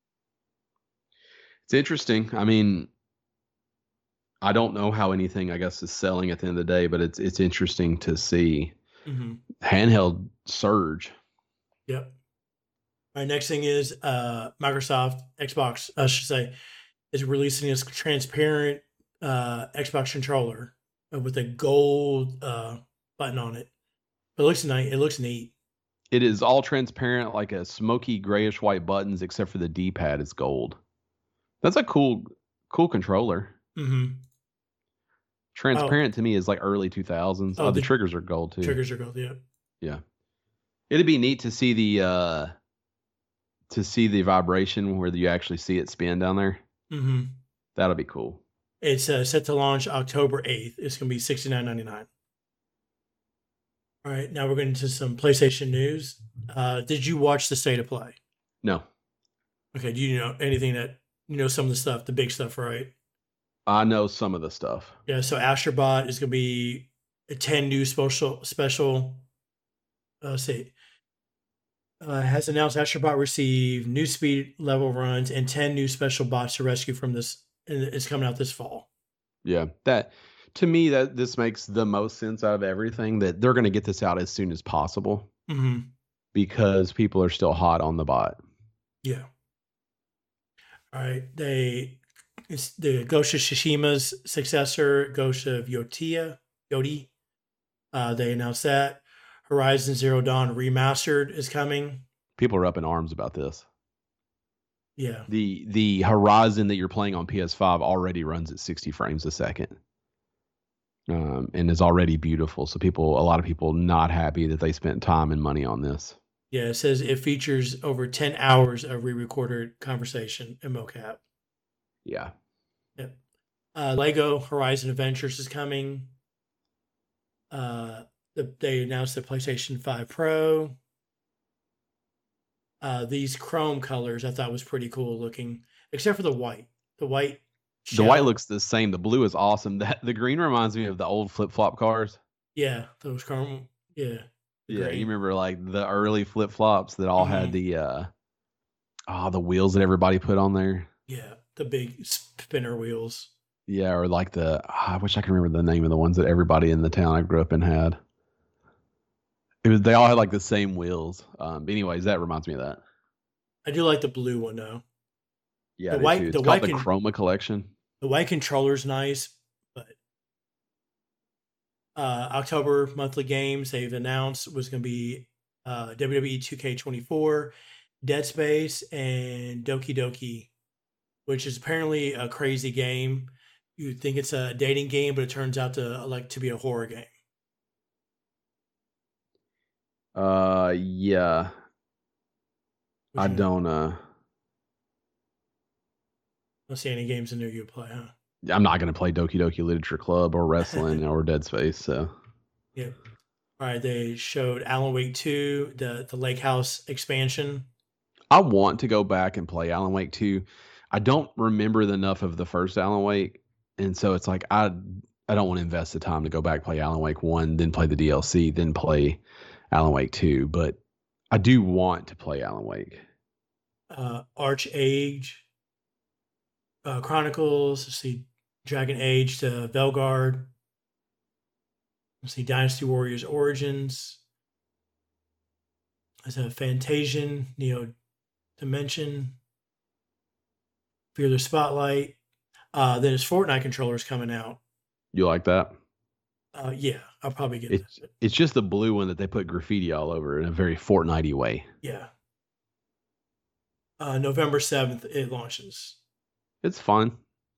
It's interesting. I mean, I don't know how anything, I guess, is selling at the end of the day, but it's it's interesting to see. Mm-hmm. Handheld surge. Yep. All right. Next thing is uh, Microsoft Xbox, I should say, is releasing this transparent uh, Xbox controller with a gold uh, button on it. It looks nice. It looks neat. It is all transparent, like a smoky grayish white buttons, except for the D-pad is gold. That's a cool, cool controller. Mm-hmm. Transparent oh. to me is like early two thousands. Oh, oh the, the triggers are gold too. Triggers are gold, yeah. Yeah. It'd be neat to see the uh to see the vibration where you actually see it spin down there. Mm-hmm. That'll be cool. It's uh, set to launch October eighth. It's going to be sixty-nine ninety-nine. All right, now we're going into some PlayStation news. Uh, did you watch the State of Play? No. Okay, do you know anything that, you know, some of the stuff, the big stuff, right? I know some of the stuff. Yeah, so Astrobot is going to be a ten new special, special uh, say, uh, has announced Astrobot received new speed level runs and ten new special bots to rescue from this, and it's coming out this fall. Yeah, that, to me, that this makes the most sense out of everything, that they're going to get this out as soon as possible mm-hmm. because people are still hot on the bot. Yeah. All right, they... It's the Ghost of Tsushima's successor, Ghost of Yotia, Yoti. Uh, they announced that. Horizon Zero Dawn Remastered is coming. People are up in arms about this. Yeah. The the Horizon that you're playing on P S five already runs at sixty frames a second. Um, and is already beautiful. So people, a lot of people not happy that they spent time and money on this. Yeah, it says it features over ten hours of re-recorded conversation and mocap. Yeah. Yep. Uh, Lego Horizon Adventures is coming. Uh, the, they announced the PlayStation five Pro. Uh, these chrome colors I thought was pretty cool looking, except for the white. The white. Shell. The white looks the same. The blue is awesome. That the green reminds me of the old flip flop cars. Yeah, those chrome. Yeah, The Yeah, you green. remember like the early flip flops that all had Hmm. the uh oh the wheels that everybody put on there. Yeah, the big spinner wheels. Yeah, or like the ah, I wish I could remember the name of the ones that everybody in the town I grew up in had. It was they all had like the same wheels. Um, but anyways, that reminds me of that. I do like the blue one though. Yeah, The I do too. white, the It's called white the can, Chroma Collection. the white controller's nice, but uh, October monthly games they've announced was going to be uh, W W E two K twenty-four, Dead Space, and Doki Doki, which is apparently a crazy game. You think it's a dating game, but it turns out to like to be a horror game. Uh, yeah, Which I I don't. Uh, don't see any games in there you play, huh? I'm not gonna play Doki Doki Literature Club or wrestling or Dead Space. So Yep. All right. They showed Alan Wake two, the the Lake House expansion. I want to go back and play Alan Wake two. I don't remember enough of the first Alan Wake, and so it's like I I don't want to invest the time to go back play Alan Wake one, then play the D L C, then play Alan Wake two. But I do want to play Alan Wake. Uh, Arch Age uh, Chronicles. Let's see, Dragon Age to Velgard. Let's see, Dynasty Warriors Origins. There's a Fantasian, Neo Dimension, Fear the Spotlight. Uh, then his Fortnite controllers coming out. You like that? Uh, yeah, I'll probably get It's that. it's just the blue one that they put graffiti all over in a very Fortnite-y way. Yeah. Uh, November seventh, it launches. It's fun.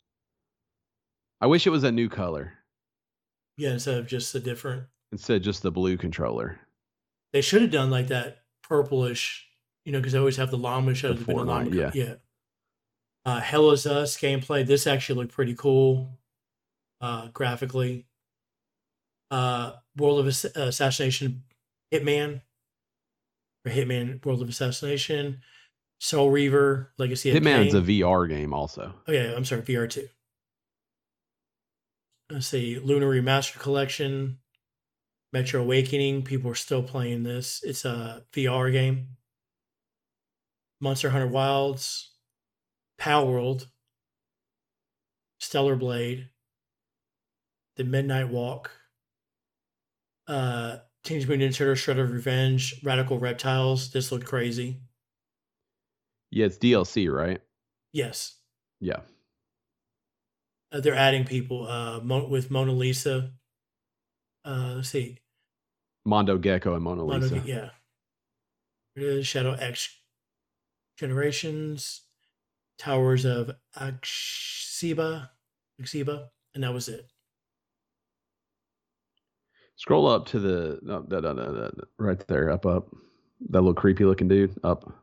I wish it was a new color Yeah, instead of just the different. instead of just the blue controller. They should have done like that purplish, you know, because they always have the llama. Should The have been a llama. Fortnite, Co- yeah. yeah. Uh, Hell is Us gameplay. This actually looked pretty cool uh, graphically. Uh, World of Ass- Assassination Hitman or Hitman World of Assassination. Soul Reaver Legacy of Hitman's a Kain. V R game also. Oh yeah, I'm sorry, V R two. Let's see, Lunar Remastered Collection, Metro Awakening. People are still playing this. It's a V R game. Monster Hunter Wilds, Power World, Stellar Blade, The Midnight Walk, uh, Teenage Mutant Ninja Turtles: Shred of Revenge, Radical Reptiles. This looked crazy. Yeah, it's D L C, right? Yes, Yeah. uh, they're adding people uh, Mo- with Mona Lisa. Uh, let's see, Mondo Gecko and Mona Mono, Lisa. yeah, it is Shadow X Generations, Towers of Axiba, Axiba, and that was it. Scroll up to the no, no, no, no, no, right there, up, up. That little creepy looking dude, up.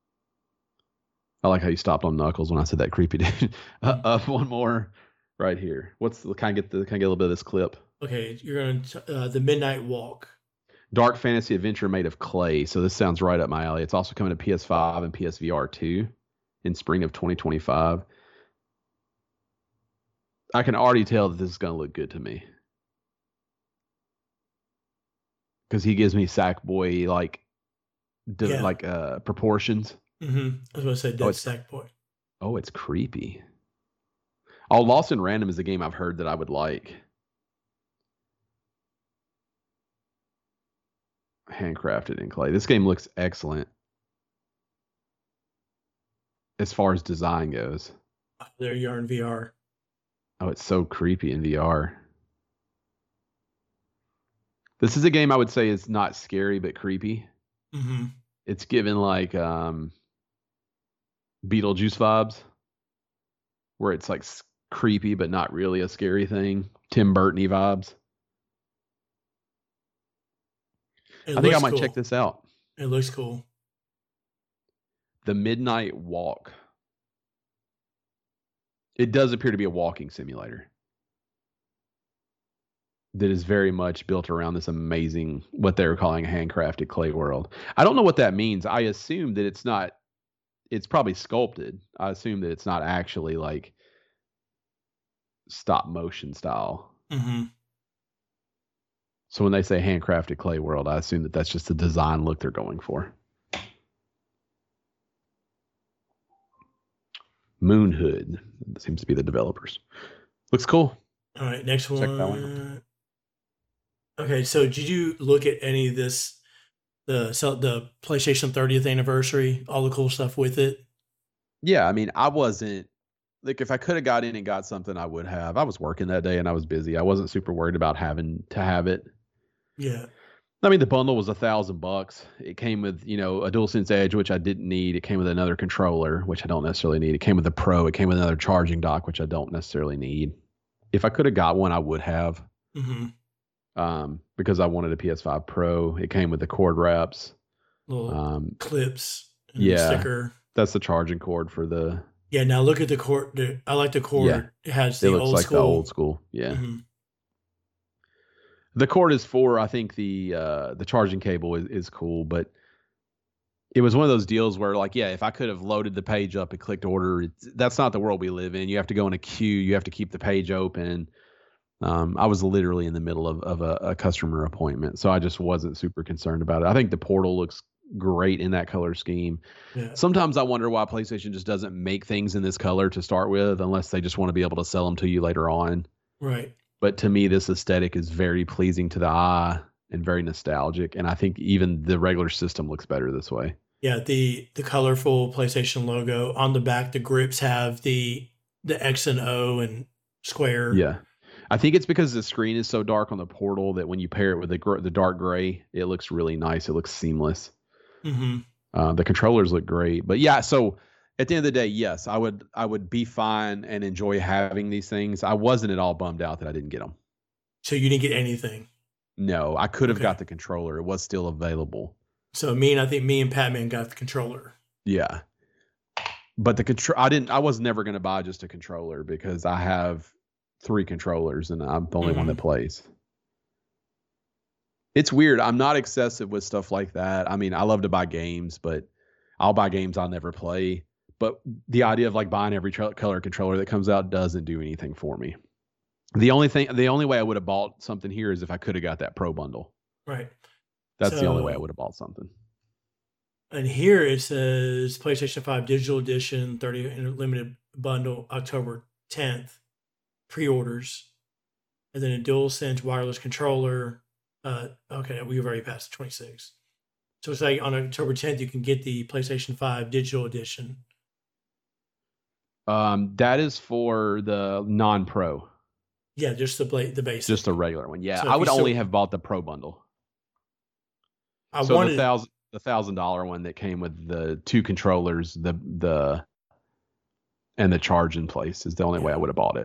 I like how you stopped on Knuckles when I said that creepy dude. uh, Mm. up one more, right here. What's the? Can I get the? Can I get a little bit of this clip? Okay, you're going to uh, the Midnight Walk. Dark fantasy adventure made of clay. So this sounds right up my alley. It's also coming to P S five and P S V R two in spring of twenty twenty-five. I can already tell that this is going to look good to me because he gives me Sackboy like, d- Yeah. like uh proportions. Mm-hmm. I was going to say Dead Oh, it's Sack Boy. oh, it's creepy. Oh, Lost in Random is a game I've heard that I would like. Handcrafted in clay. This game looks excellent as far as design goes. Oh, there you are in V R. Oh, it's so creepy in V R. This is a game I would say is not scary but creepy. Mm-hmm. It's given like um, Beetlejuice vibes, where it's like s- creepy but not really a scary thing. Tim Burton-y vibes. It I think I looks might cool. check this out. It looks cool. The Midnight Walk. It does appear to be a walking simulator that is very much built around this amazing, what they were calling a handcrafted clay world. I don't know what that means. I assume that it's not, it's probably sculpted. I assume that it's not actually like stop motion style. Mm-hmm. So when they say handcrafted clay world, I assume that that's just the design look they're going for. Moon Hood seems to be the developers. Looks cool. All right, next Check that one. one Okay, so did you look at any of this? The so the PlayStation thirtieth anniversary, all the cool stuff with it. Yeah, I mean, I wasn't like if I could have got in and got something, I would have. I was working that day and I was busy. I wasn't super worried about having to have it. Yeah. I mean, the bundle was a thousand bucks. It came with, you know, a DualSense Edge, which I didn't need. It came with another controller, which I don't necessarily need. It came with a Pro. It came with another charging dock, which I don't necessarily need. If I could have got one, I would have. Mm-hmm. Um, because I wanted a P S five Pro. It came with the cord wraps, little um, clips, and yeah, sticker. That's the charging cord for the. Yeah. Now look at the cord. The, I like the cord. Yeah, it has it the looks old like school. the old school. Yeah. Mm-hmm. The cord is for, I think the uh, the charging cable is, is cool, but it was one of those deals where, like, yeah, if I could have loaded the page up and clicked order, it's, that's not the world we live in. You have to go in a queue. You have to keep the page open. Um, I was literally in the middle of, of a, a customer appointment, so I just wasn't super concerned about it. I think the Portal looks great in that color scheme. Yeah. Sometimes I wonder why PlayStation just doesn't make things in this color to start with, unless they just want to be able to sell them to you later on. Right. But to me, this aesthetic is very pleasing to the eye and very nostalgic. And I think even the regular system looks better this way. Yeah, the the colorful PlayStation logo on the back. The grips have the the X and O and square. Yeah, I think it's because the screen is so dark on the Portal that when you pair it with the gr- the dark gray, it looks really nice. It looks seamless. Mm-hmm. Uh, the controllers look great, but yeah. So at the end of the day, yes, I would I would be fine and enjoy having these things. I wasn't at all bummed out that I didn't get them. So you didn't get anything? No, I could have Okay. got the controller. It was still available. So me and I think me and Patman got the controller. Yeah, but the control I didn't. I was never going to buy just a controller because I have three controllers and I'm the only Mhm. one that plays. It's weird. I'm not excessive with stuff like that. I mean, I love to buy games, but I'll buy games I'll never play. But the idea of like buying every tr- color controller that comes out doesn't do anything for me. The only thing, the only way I would have bought something here is if I could have got that Pro bundle. Right. That's the only way I So- would have bought something. And here it says PlayStation five Digital Edition thirty limited bundle October tenth pre-orders, and then a DualSense wireless controller. Uh, okay, we've already passed the twenty-sixth. So it's like on October tenth you can get the PlayStation five Digital Edition. Um, that is for the non-pro, Yeah, just the bla- the basic. just a regular one. Yeah, So I if would you only still- have bought the Pro bundle. I so wanted the thousand, the thousand dollar one that came with the two controllers, the the, and the charge in place is the only way I would have bought it.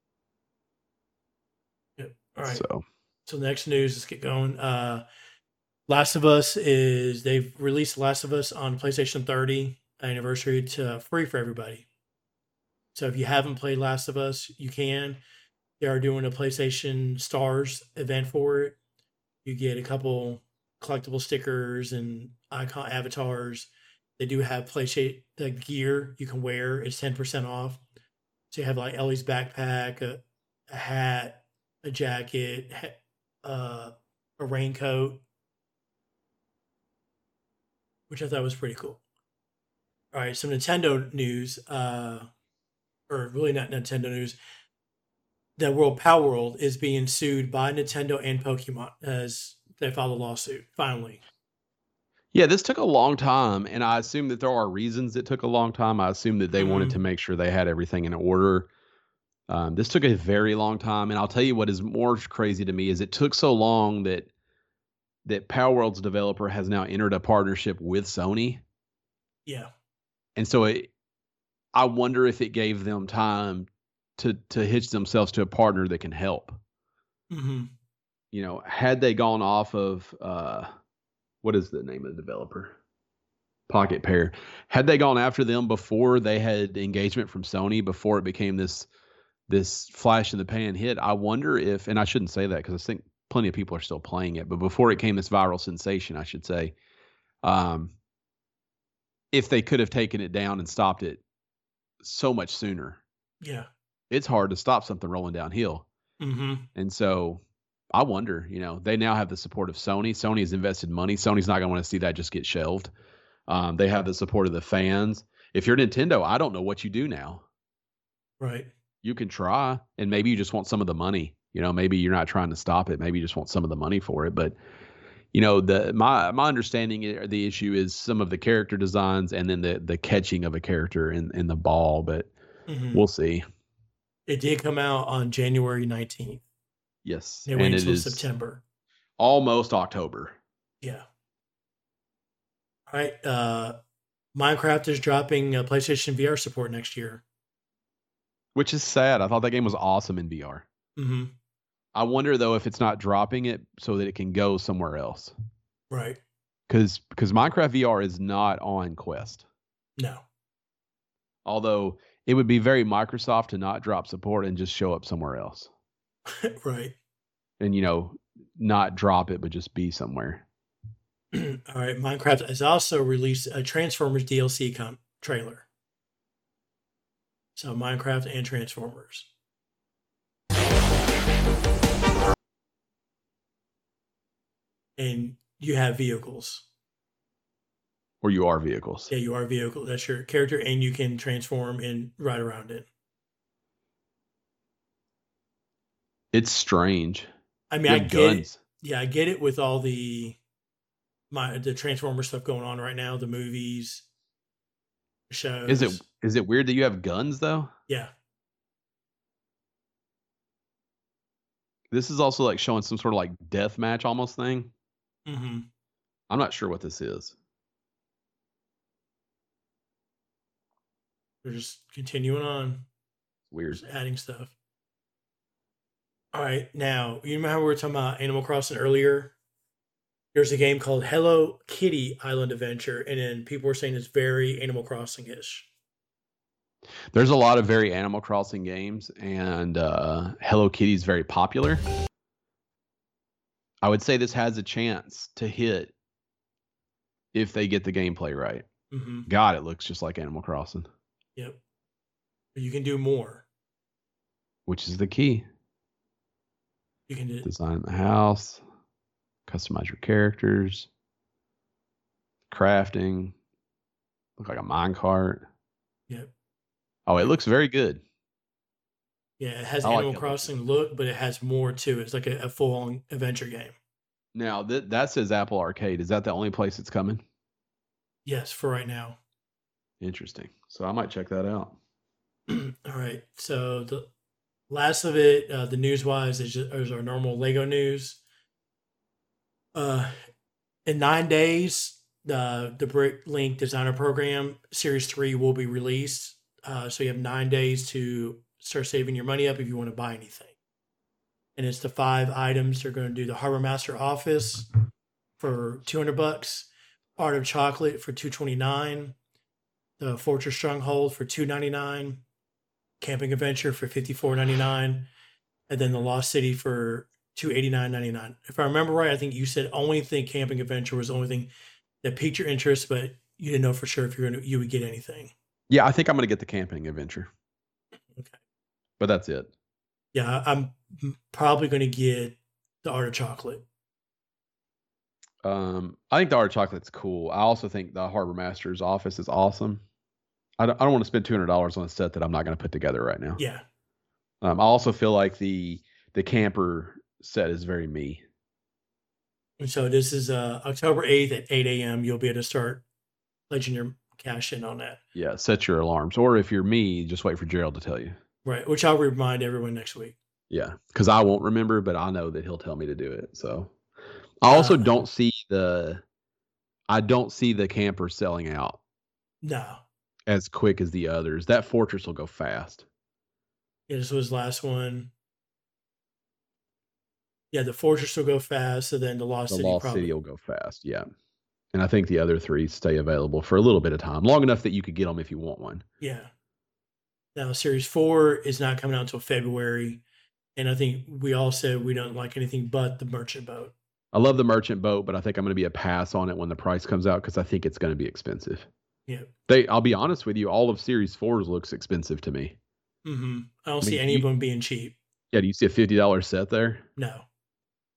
Yep. All right. So So next news, let's get going. Uh, Last of Us is they've released Last of Us on PlayStation thirty anniversary to free for everybody. So if you haven't played Last of Us, you can. They are doing a PlayStation Stars event for it. You get a couple collectible stickers and icon avatars. They do have PlayStation the gear you can wear. It's ten percent off. So you have like Ellie's backpack, a, a hat, a jacket, uh, a raincoat, which I thought was pretty cool. All right, some Nintendo news, uh, or really not Nintendo news. The World Power World is being sued by Nintendo and Pokemon as they filed a lawsuit. Finally, yeah, this took a long time, and I assume that there are reasons it took a long time. I assume that they Mhm. wanted to make sure they had everything in order. Um, this took a very long time, and I'll tell you what is more crazy to me is it took so long that that Power World's developer has now entered a partnership with Sony, yeah, and so it, I wonder if it gave them time to to hitch themselves to a partner that can help. hmm You know, had they gone off of uh, what is the name of the developer? Pocket Pair. Had they gone after them before they had engagement from Sony, before it became this this flash in the pan hit, I wonder if, and I shouldn't say that because I think plenty of people are still playing it, but before it came this viral sensation, I should say, um, if they could have taken it down and stopped it so much sooner. yeah, It's hard to stop something rolling downhill. hmm And so I wonder, you know, they now have the support of Sony. Sony has invested money. Sony's not going to want to see that just get shelved. Um, they have the support of the fans. If you're Nintendo, I don't know what you do now. Right. You can try, and maybe you just want some of the money. You know, maybe you're not trying to stop it. Maybe you just want some of the money for it. But you know, the my my understanding the issue is some of the character designs and then the the catching of a character in in the ball. But mm-hmm. we'll see. It did come out on January nineteenth. Yes, It went until September. Almost October. Yeah. All right. Uh, Minecraft is dropping uh, PlayStation V R support next year, which is sad. I thought that game was awesome in V R. Mm-hmm. I wonder though if it's not dropping it so that it can go somewhere else. Right. Because because Minecraft V R is not on Quest. No. Although it would be very Microsoft to not drop support and just show up somewhere else. Right. And, you know, not drop it, but just be somewhere. All right. Minecraft has also released a Transformers D L C com- trailer. So Minecraft and Transformers. And you have vehicles. Or you are vehicles. Yeah, you are vehicle. That's your character, and you can transform and ride around it. It's strange. I mean, I get guns. it. Yeah, I get it with all the my the Transformer stuff going on right now, the movies, shows. Is it is it weird that you have guns though? Yeah. This is also like showing some sort of like death match almost thing. Mm-hmm. I'm not sure what this is. They're just continuing on. Weird. Just adding stuff. All right. Now, you remember how we were talking about Animal Crossing earlier? There's a game called Hello Kitty Island Adventure, and then people were saying it's very Animal Crossing-ish. There's a lot of very Animal Crossing games, and uh, Hello Kitty is very popular. I would say this has a chance to hit if they get the gameplay right. Mm-hmm. God, it looks just like Animal Crossing. Yep. But you can do more. Which is the key. You can do design the house, customize your characters, crafting, look like a minecart. Yep. Oh, it looks very good. Yeah, it has I Animal like Crossing look, but it has more to it. It's like a, a full-on adventure game. Now, th- that says Apple Arcade. Is that the only place it's coming? Yes, for right now. Interesting. So I might check that out. All right. So the last of it, uh, the news-wise, is, just, is our normal Lego news. Uh, in nine days, the the Bricklink Designer Program Series three will be released. Uh, so you have nine days to start saving your money up if you want to buy anything. And it's the five items. They're going to do the Harbor Master Office for two hundred bucks, Art of Chocolate for two twenty-nine, the Fortress Stronghold for two ninety-nine, Camping Adventure for fifty-four ninety-nine, and then the Lost City for two eighty-nine ninety-nine. If I remember right, I think you said only thing Camping Adventure was the only thing that piqued your interest, but you didn't know for sure if you're gonna you would get anything. Yeah, I think I'm going to get the Camping Adventure. Okay. But that's it. Yeah, I'm probably going to get the Art of Chocolate. Um, I think the Art of Chocolate's cool. I also think the Harbor Master's Office is awesome. I don't, I don't want to spend two hundred dollars on a set that I'm not going to put together right now. Yeah. Um, I also feel like the the camper set is very me. And so this is uh, October eighth at eight a.m. You'll be able to start pledging your cash in on that. Yeah, set your alarms. Or if you're me, just wait for Gerald to tell you. Right, which I'll remind everyone next week. Yeah, because I won't remember, but I know that he'll tell me to do it. So I also uh, don't see the I don't see the camper selling out. No. As quick as the others. That Fortress will go fast. Yeah, this was last one. Yeah, the Fortress will go fast, and then the Lost the City Lost probably. City will go fast, yeah. And I think the other three stay available for a little bit of time, long enough that you could get them if you want one. Yeah. Now, Series four is not coming out until February, and I think we all said we don't like anything but the Merchant Boat. I love the Merchant Boat, but I think I'm going to be a pass on it when the price comes out because I think it's going to be expensive. Yeah. They, I'll be honest with you, all of Series fours looks expensive to me. Mm-hmm. I don't I see mean, any you, of them being cheap. Yeah, do you see a fifty dollars set there? No.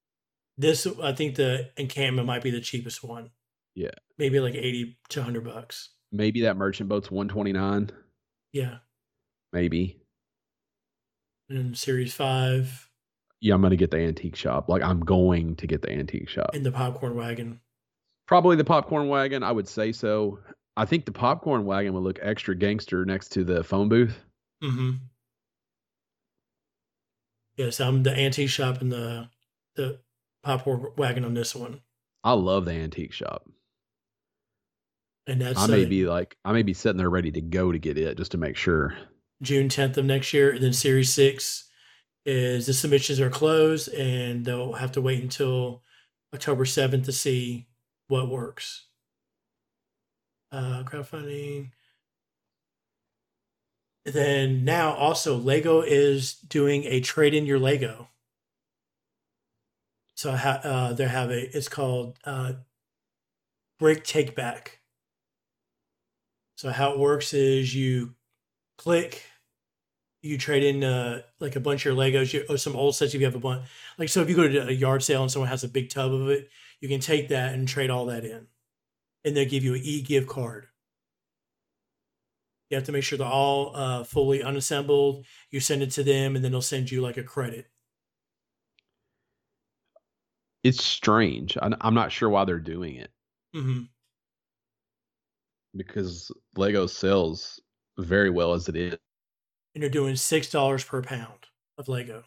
This, I think the encampment might be the cheapest one. Yeah. Maybe like eighty to one hundred bucks. Maybe that merchant boat's one twenty-nine. Yeah. Maybe. And Series five. Yeah, I'm going to get the antique shop. Like, I'm going to get the antique shop. And the popcorn wagon. Probably the popcorn wagon. I would say so. I think the popcorn wagon would look extra gangster next to the phone booth. Mm-hmm. Yes, I'm the antique shop and the the popcorn wagon on this one. I love the antique shop. And that's I may uh, be like, I may be sitting there ready to go to get it just to make sure. June tenth of next year. And then Series six is the submissions are closed and they'll have to wait until October seventh to see what works. Uh, crowdfunding. Then now also Lego is doing a trade in your Lego. So ha- uh, they have a, it's called uh, Brick Take Back. So how it works is you click, you trade in uh, like a bunch of your Legos, you, or some old sets if you have a bunch. Like, so if you go to a yard sale and someone has a big tub of it, you can take that and trade all that in. And they'll give you an e-gift card. You have to make sure they're all uh, fully unassembled. You send it to them, and then they'll send you like a credit. It's strange. I'm not sure why they're doing it. Mm-hmm. Because Lego sells very well as it is. And they're doing six dollars per pound of Lego.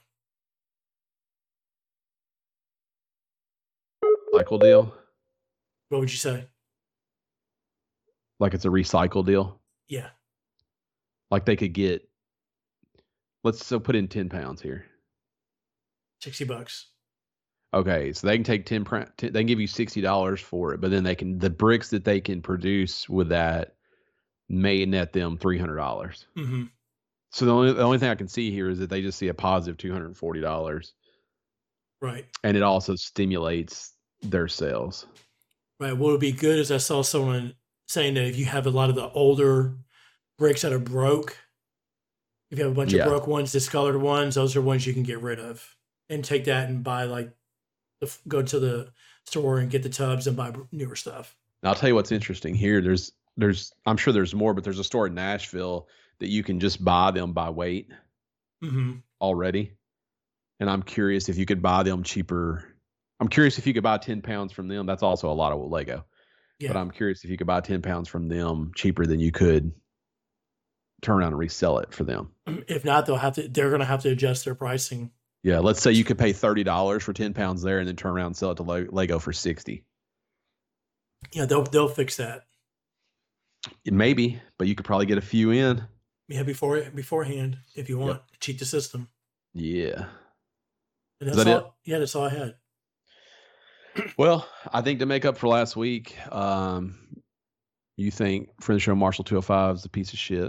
Recycle deal? What would you say? Like it's a recycle deal? Yeah. Like they could get, let's so put in ten pounds here. sixty bucks. Okay, so they can take ten, they can give you sixty dollars for it, but then they can, the bricks that they can produce with that may net them three hundred dollars. Mm-hmm. So the only, the only thing I can see here is that they just see a positive two hundred forty dollars. Right. And it also stimulates their sales. Right. What would be good is I saw someone saying that if you have a lot of the older bricks that are broke, if you have a bunch Yeah. of broke ones, discolored ones, those are ones you can get rid of and take that and buy like, the, go to the store and get the tubs and buy newer stuff. And I'll tell you what's interesting here. There's, there's, I'm sure there's more, but there's a store in Nashville that you can just buy them by weight Mm-hmm. already. And I'm curious if you could buy them cheaper. I'm curious if you could buy ten pounds from them. That's also a lot of Lego. Yeah. But I'm curious if you could buy ten pounds from them cheaper than you could turn around and resell it for them. If not, they'll have to, they're going to have to adjust their pricing. Yeah. Let's say you could pay thirty dollars for ten pounds there and then turn around and sell it to Lego for sixty. Yeah. They'll, they'll fix that. Maybe, but you could probably get a few in. Yeah. Before, beforehand, if you want, yep. Cheat the system. Yeah. And that's Is that all, it? Yeah, that's all I had. Well, I think to make up for last week, um, you think Friend of the Show Marshall two oh five is a piece of shit.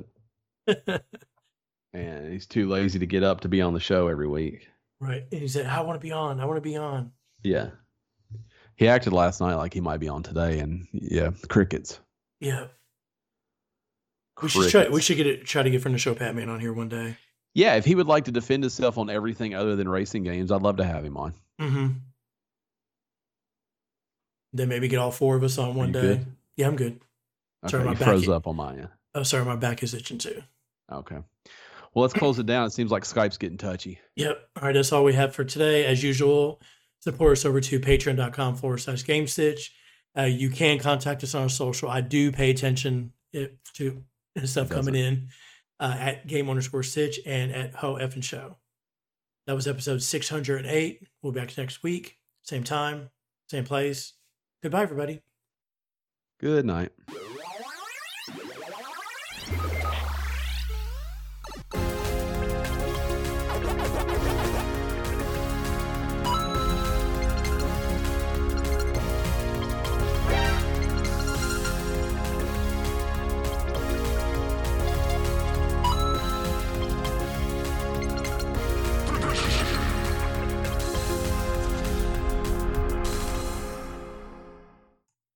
And he's too lazy to get up to be on the show every week. Right. And he said, I want to be on. I want to be on. Yeah. He acted last night like he might be on today, and yeah, crickets. Yeah. We Crickets. should try, we should get it, try to get Friend of the Show Pat Man on here one day. Yeah, if he would like to defend himself on everything other than racing games, I'd love to have him on. Mm-hmm. Then maybe get all four of us on one day. Good? Yeah, I'm good. Okay, sorry, my you back froze is, up on my end. Oh, sorry, my back is itching too. Okay. Well, let's close it down. It seems like Skype's getting touchy. Yep. All right, that's all we have for today. As usual, support us over to patreon.com forward slash game stitch. Uh, you can contact us on our social. I do pay attention to stuff coming in uh, at game underscore stitch and at Ho Effin Show. That was episode six hundred eight. We'll be back next week. Same time, same place. Goodbye, everybody. Good night.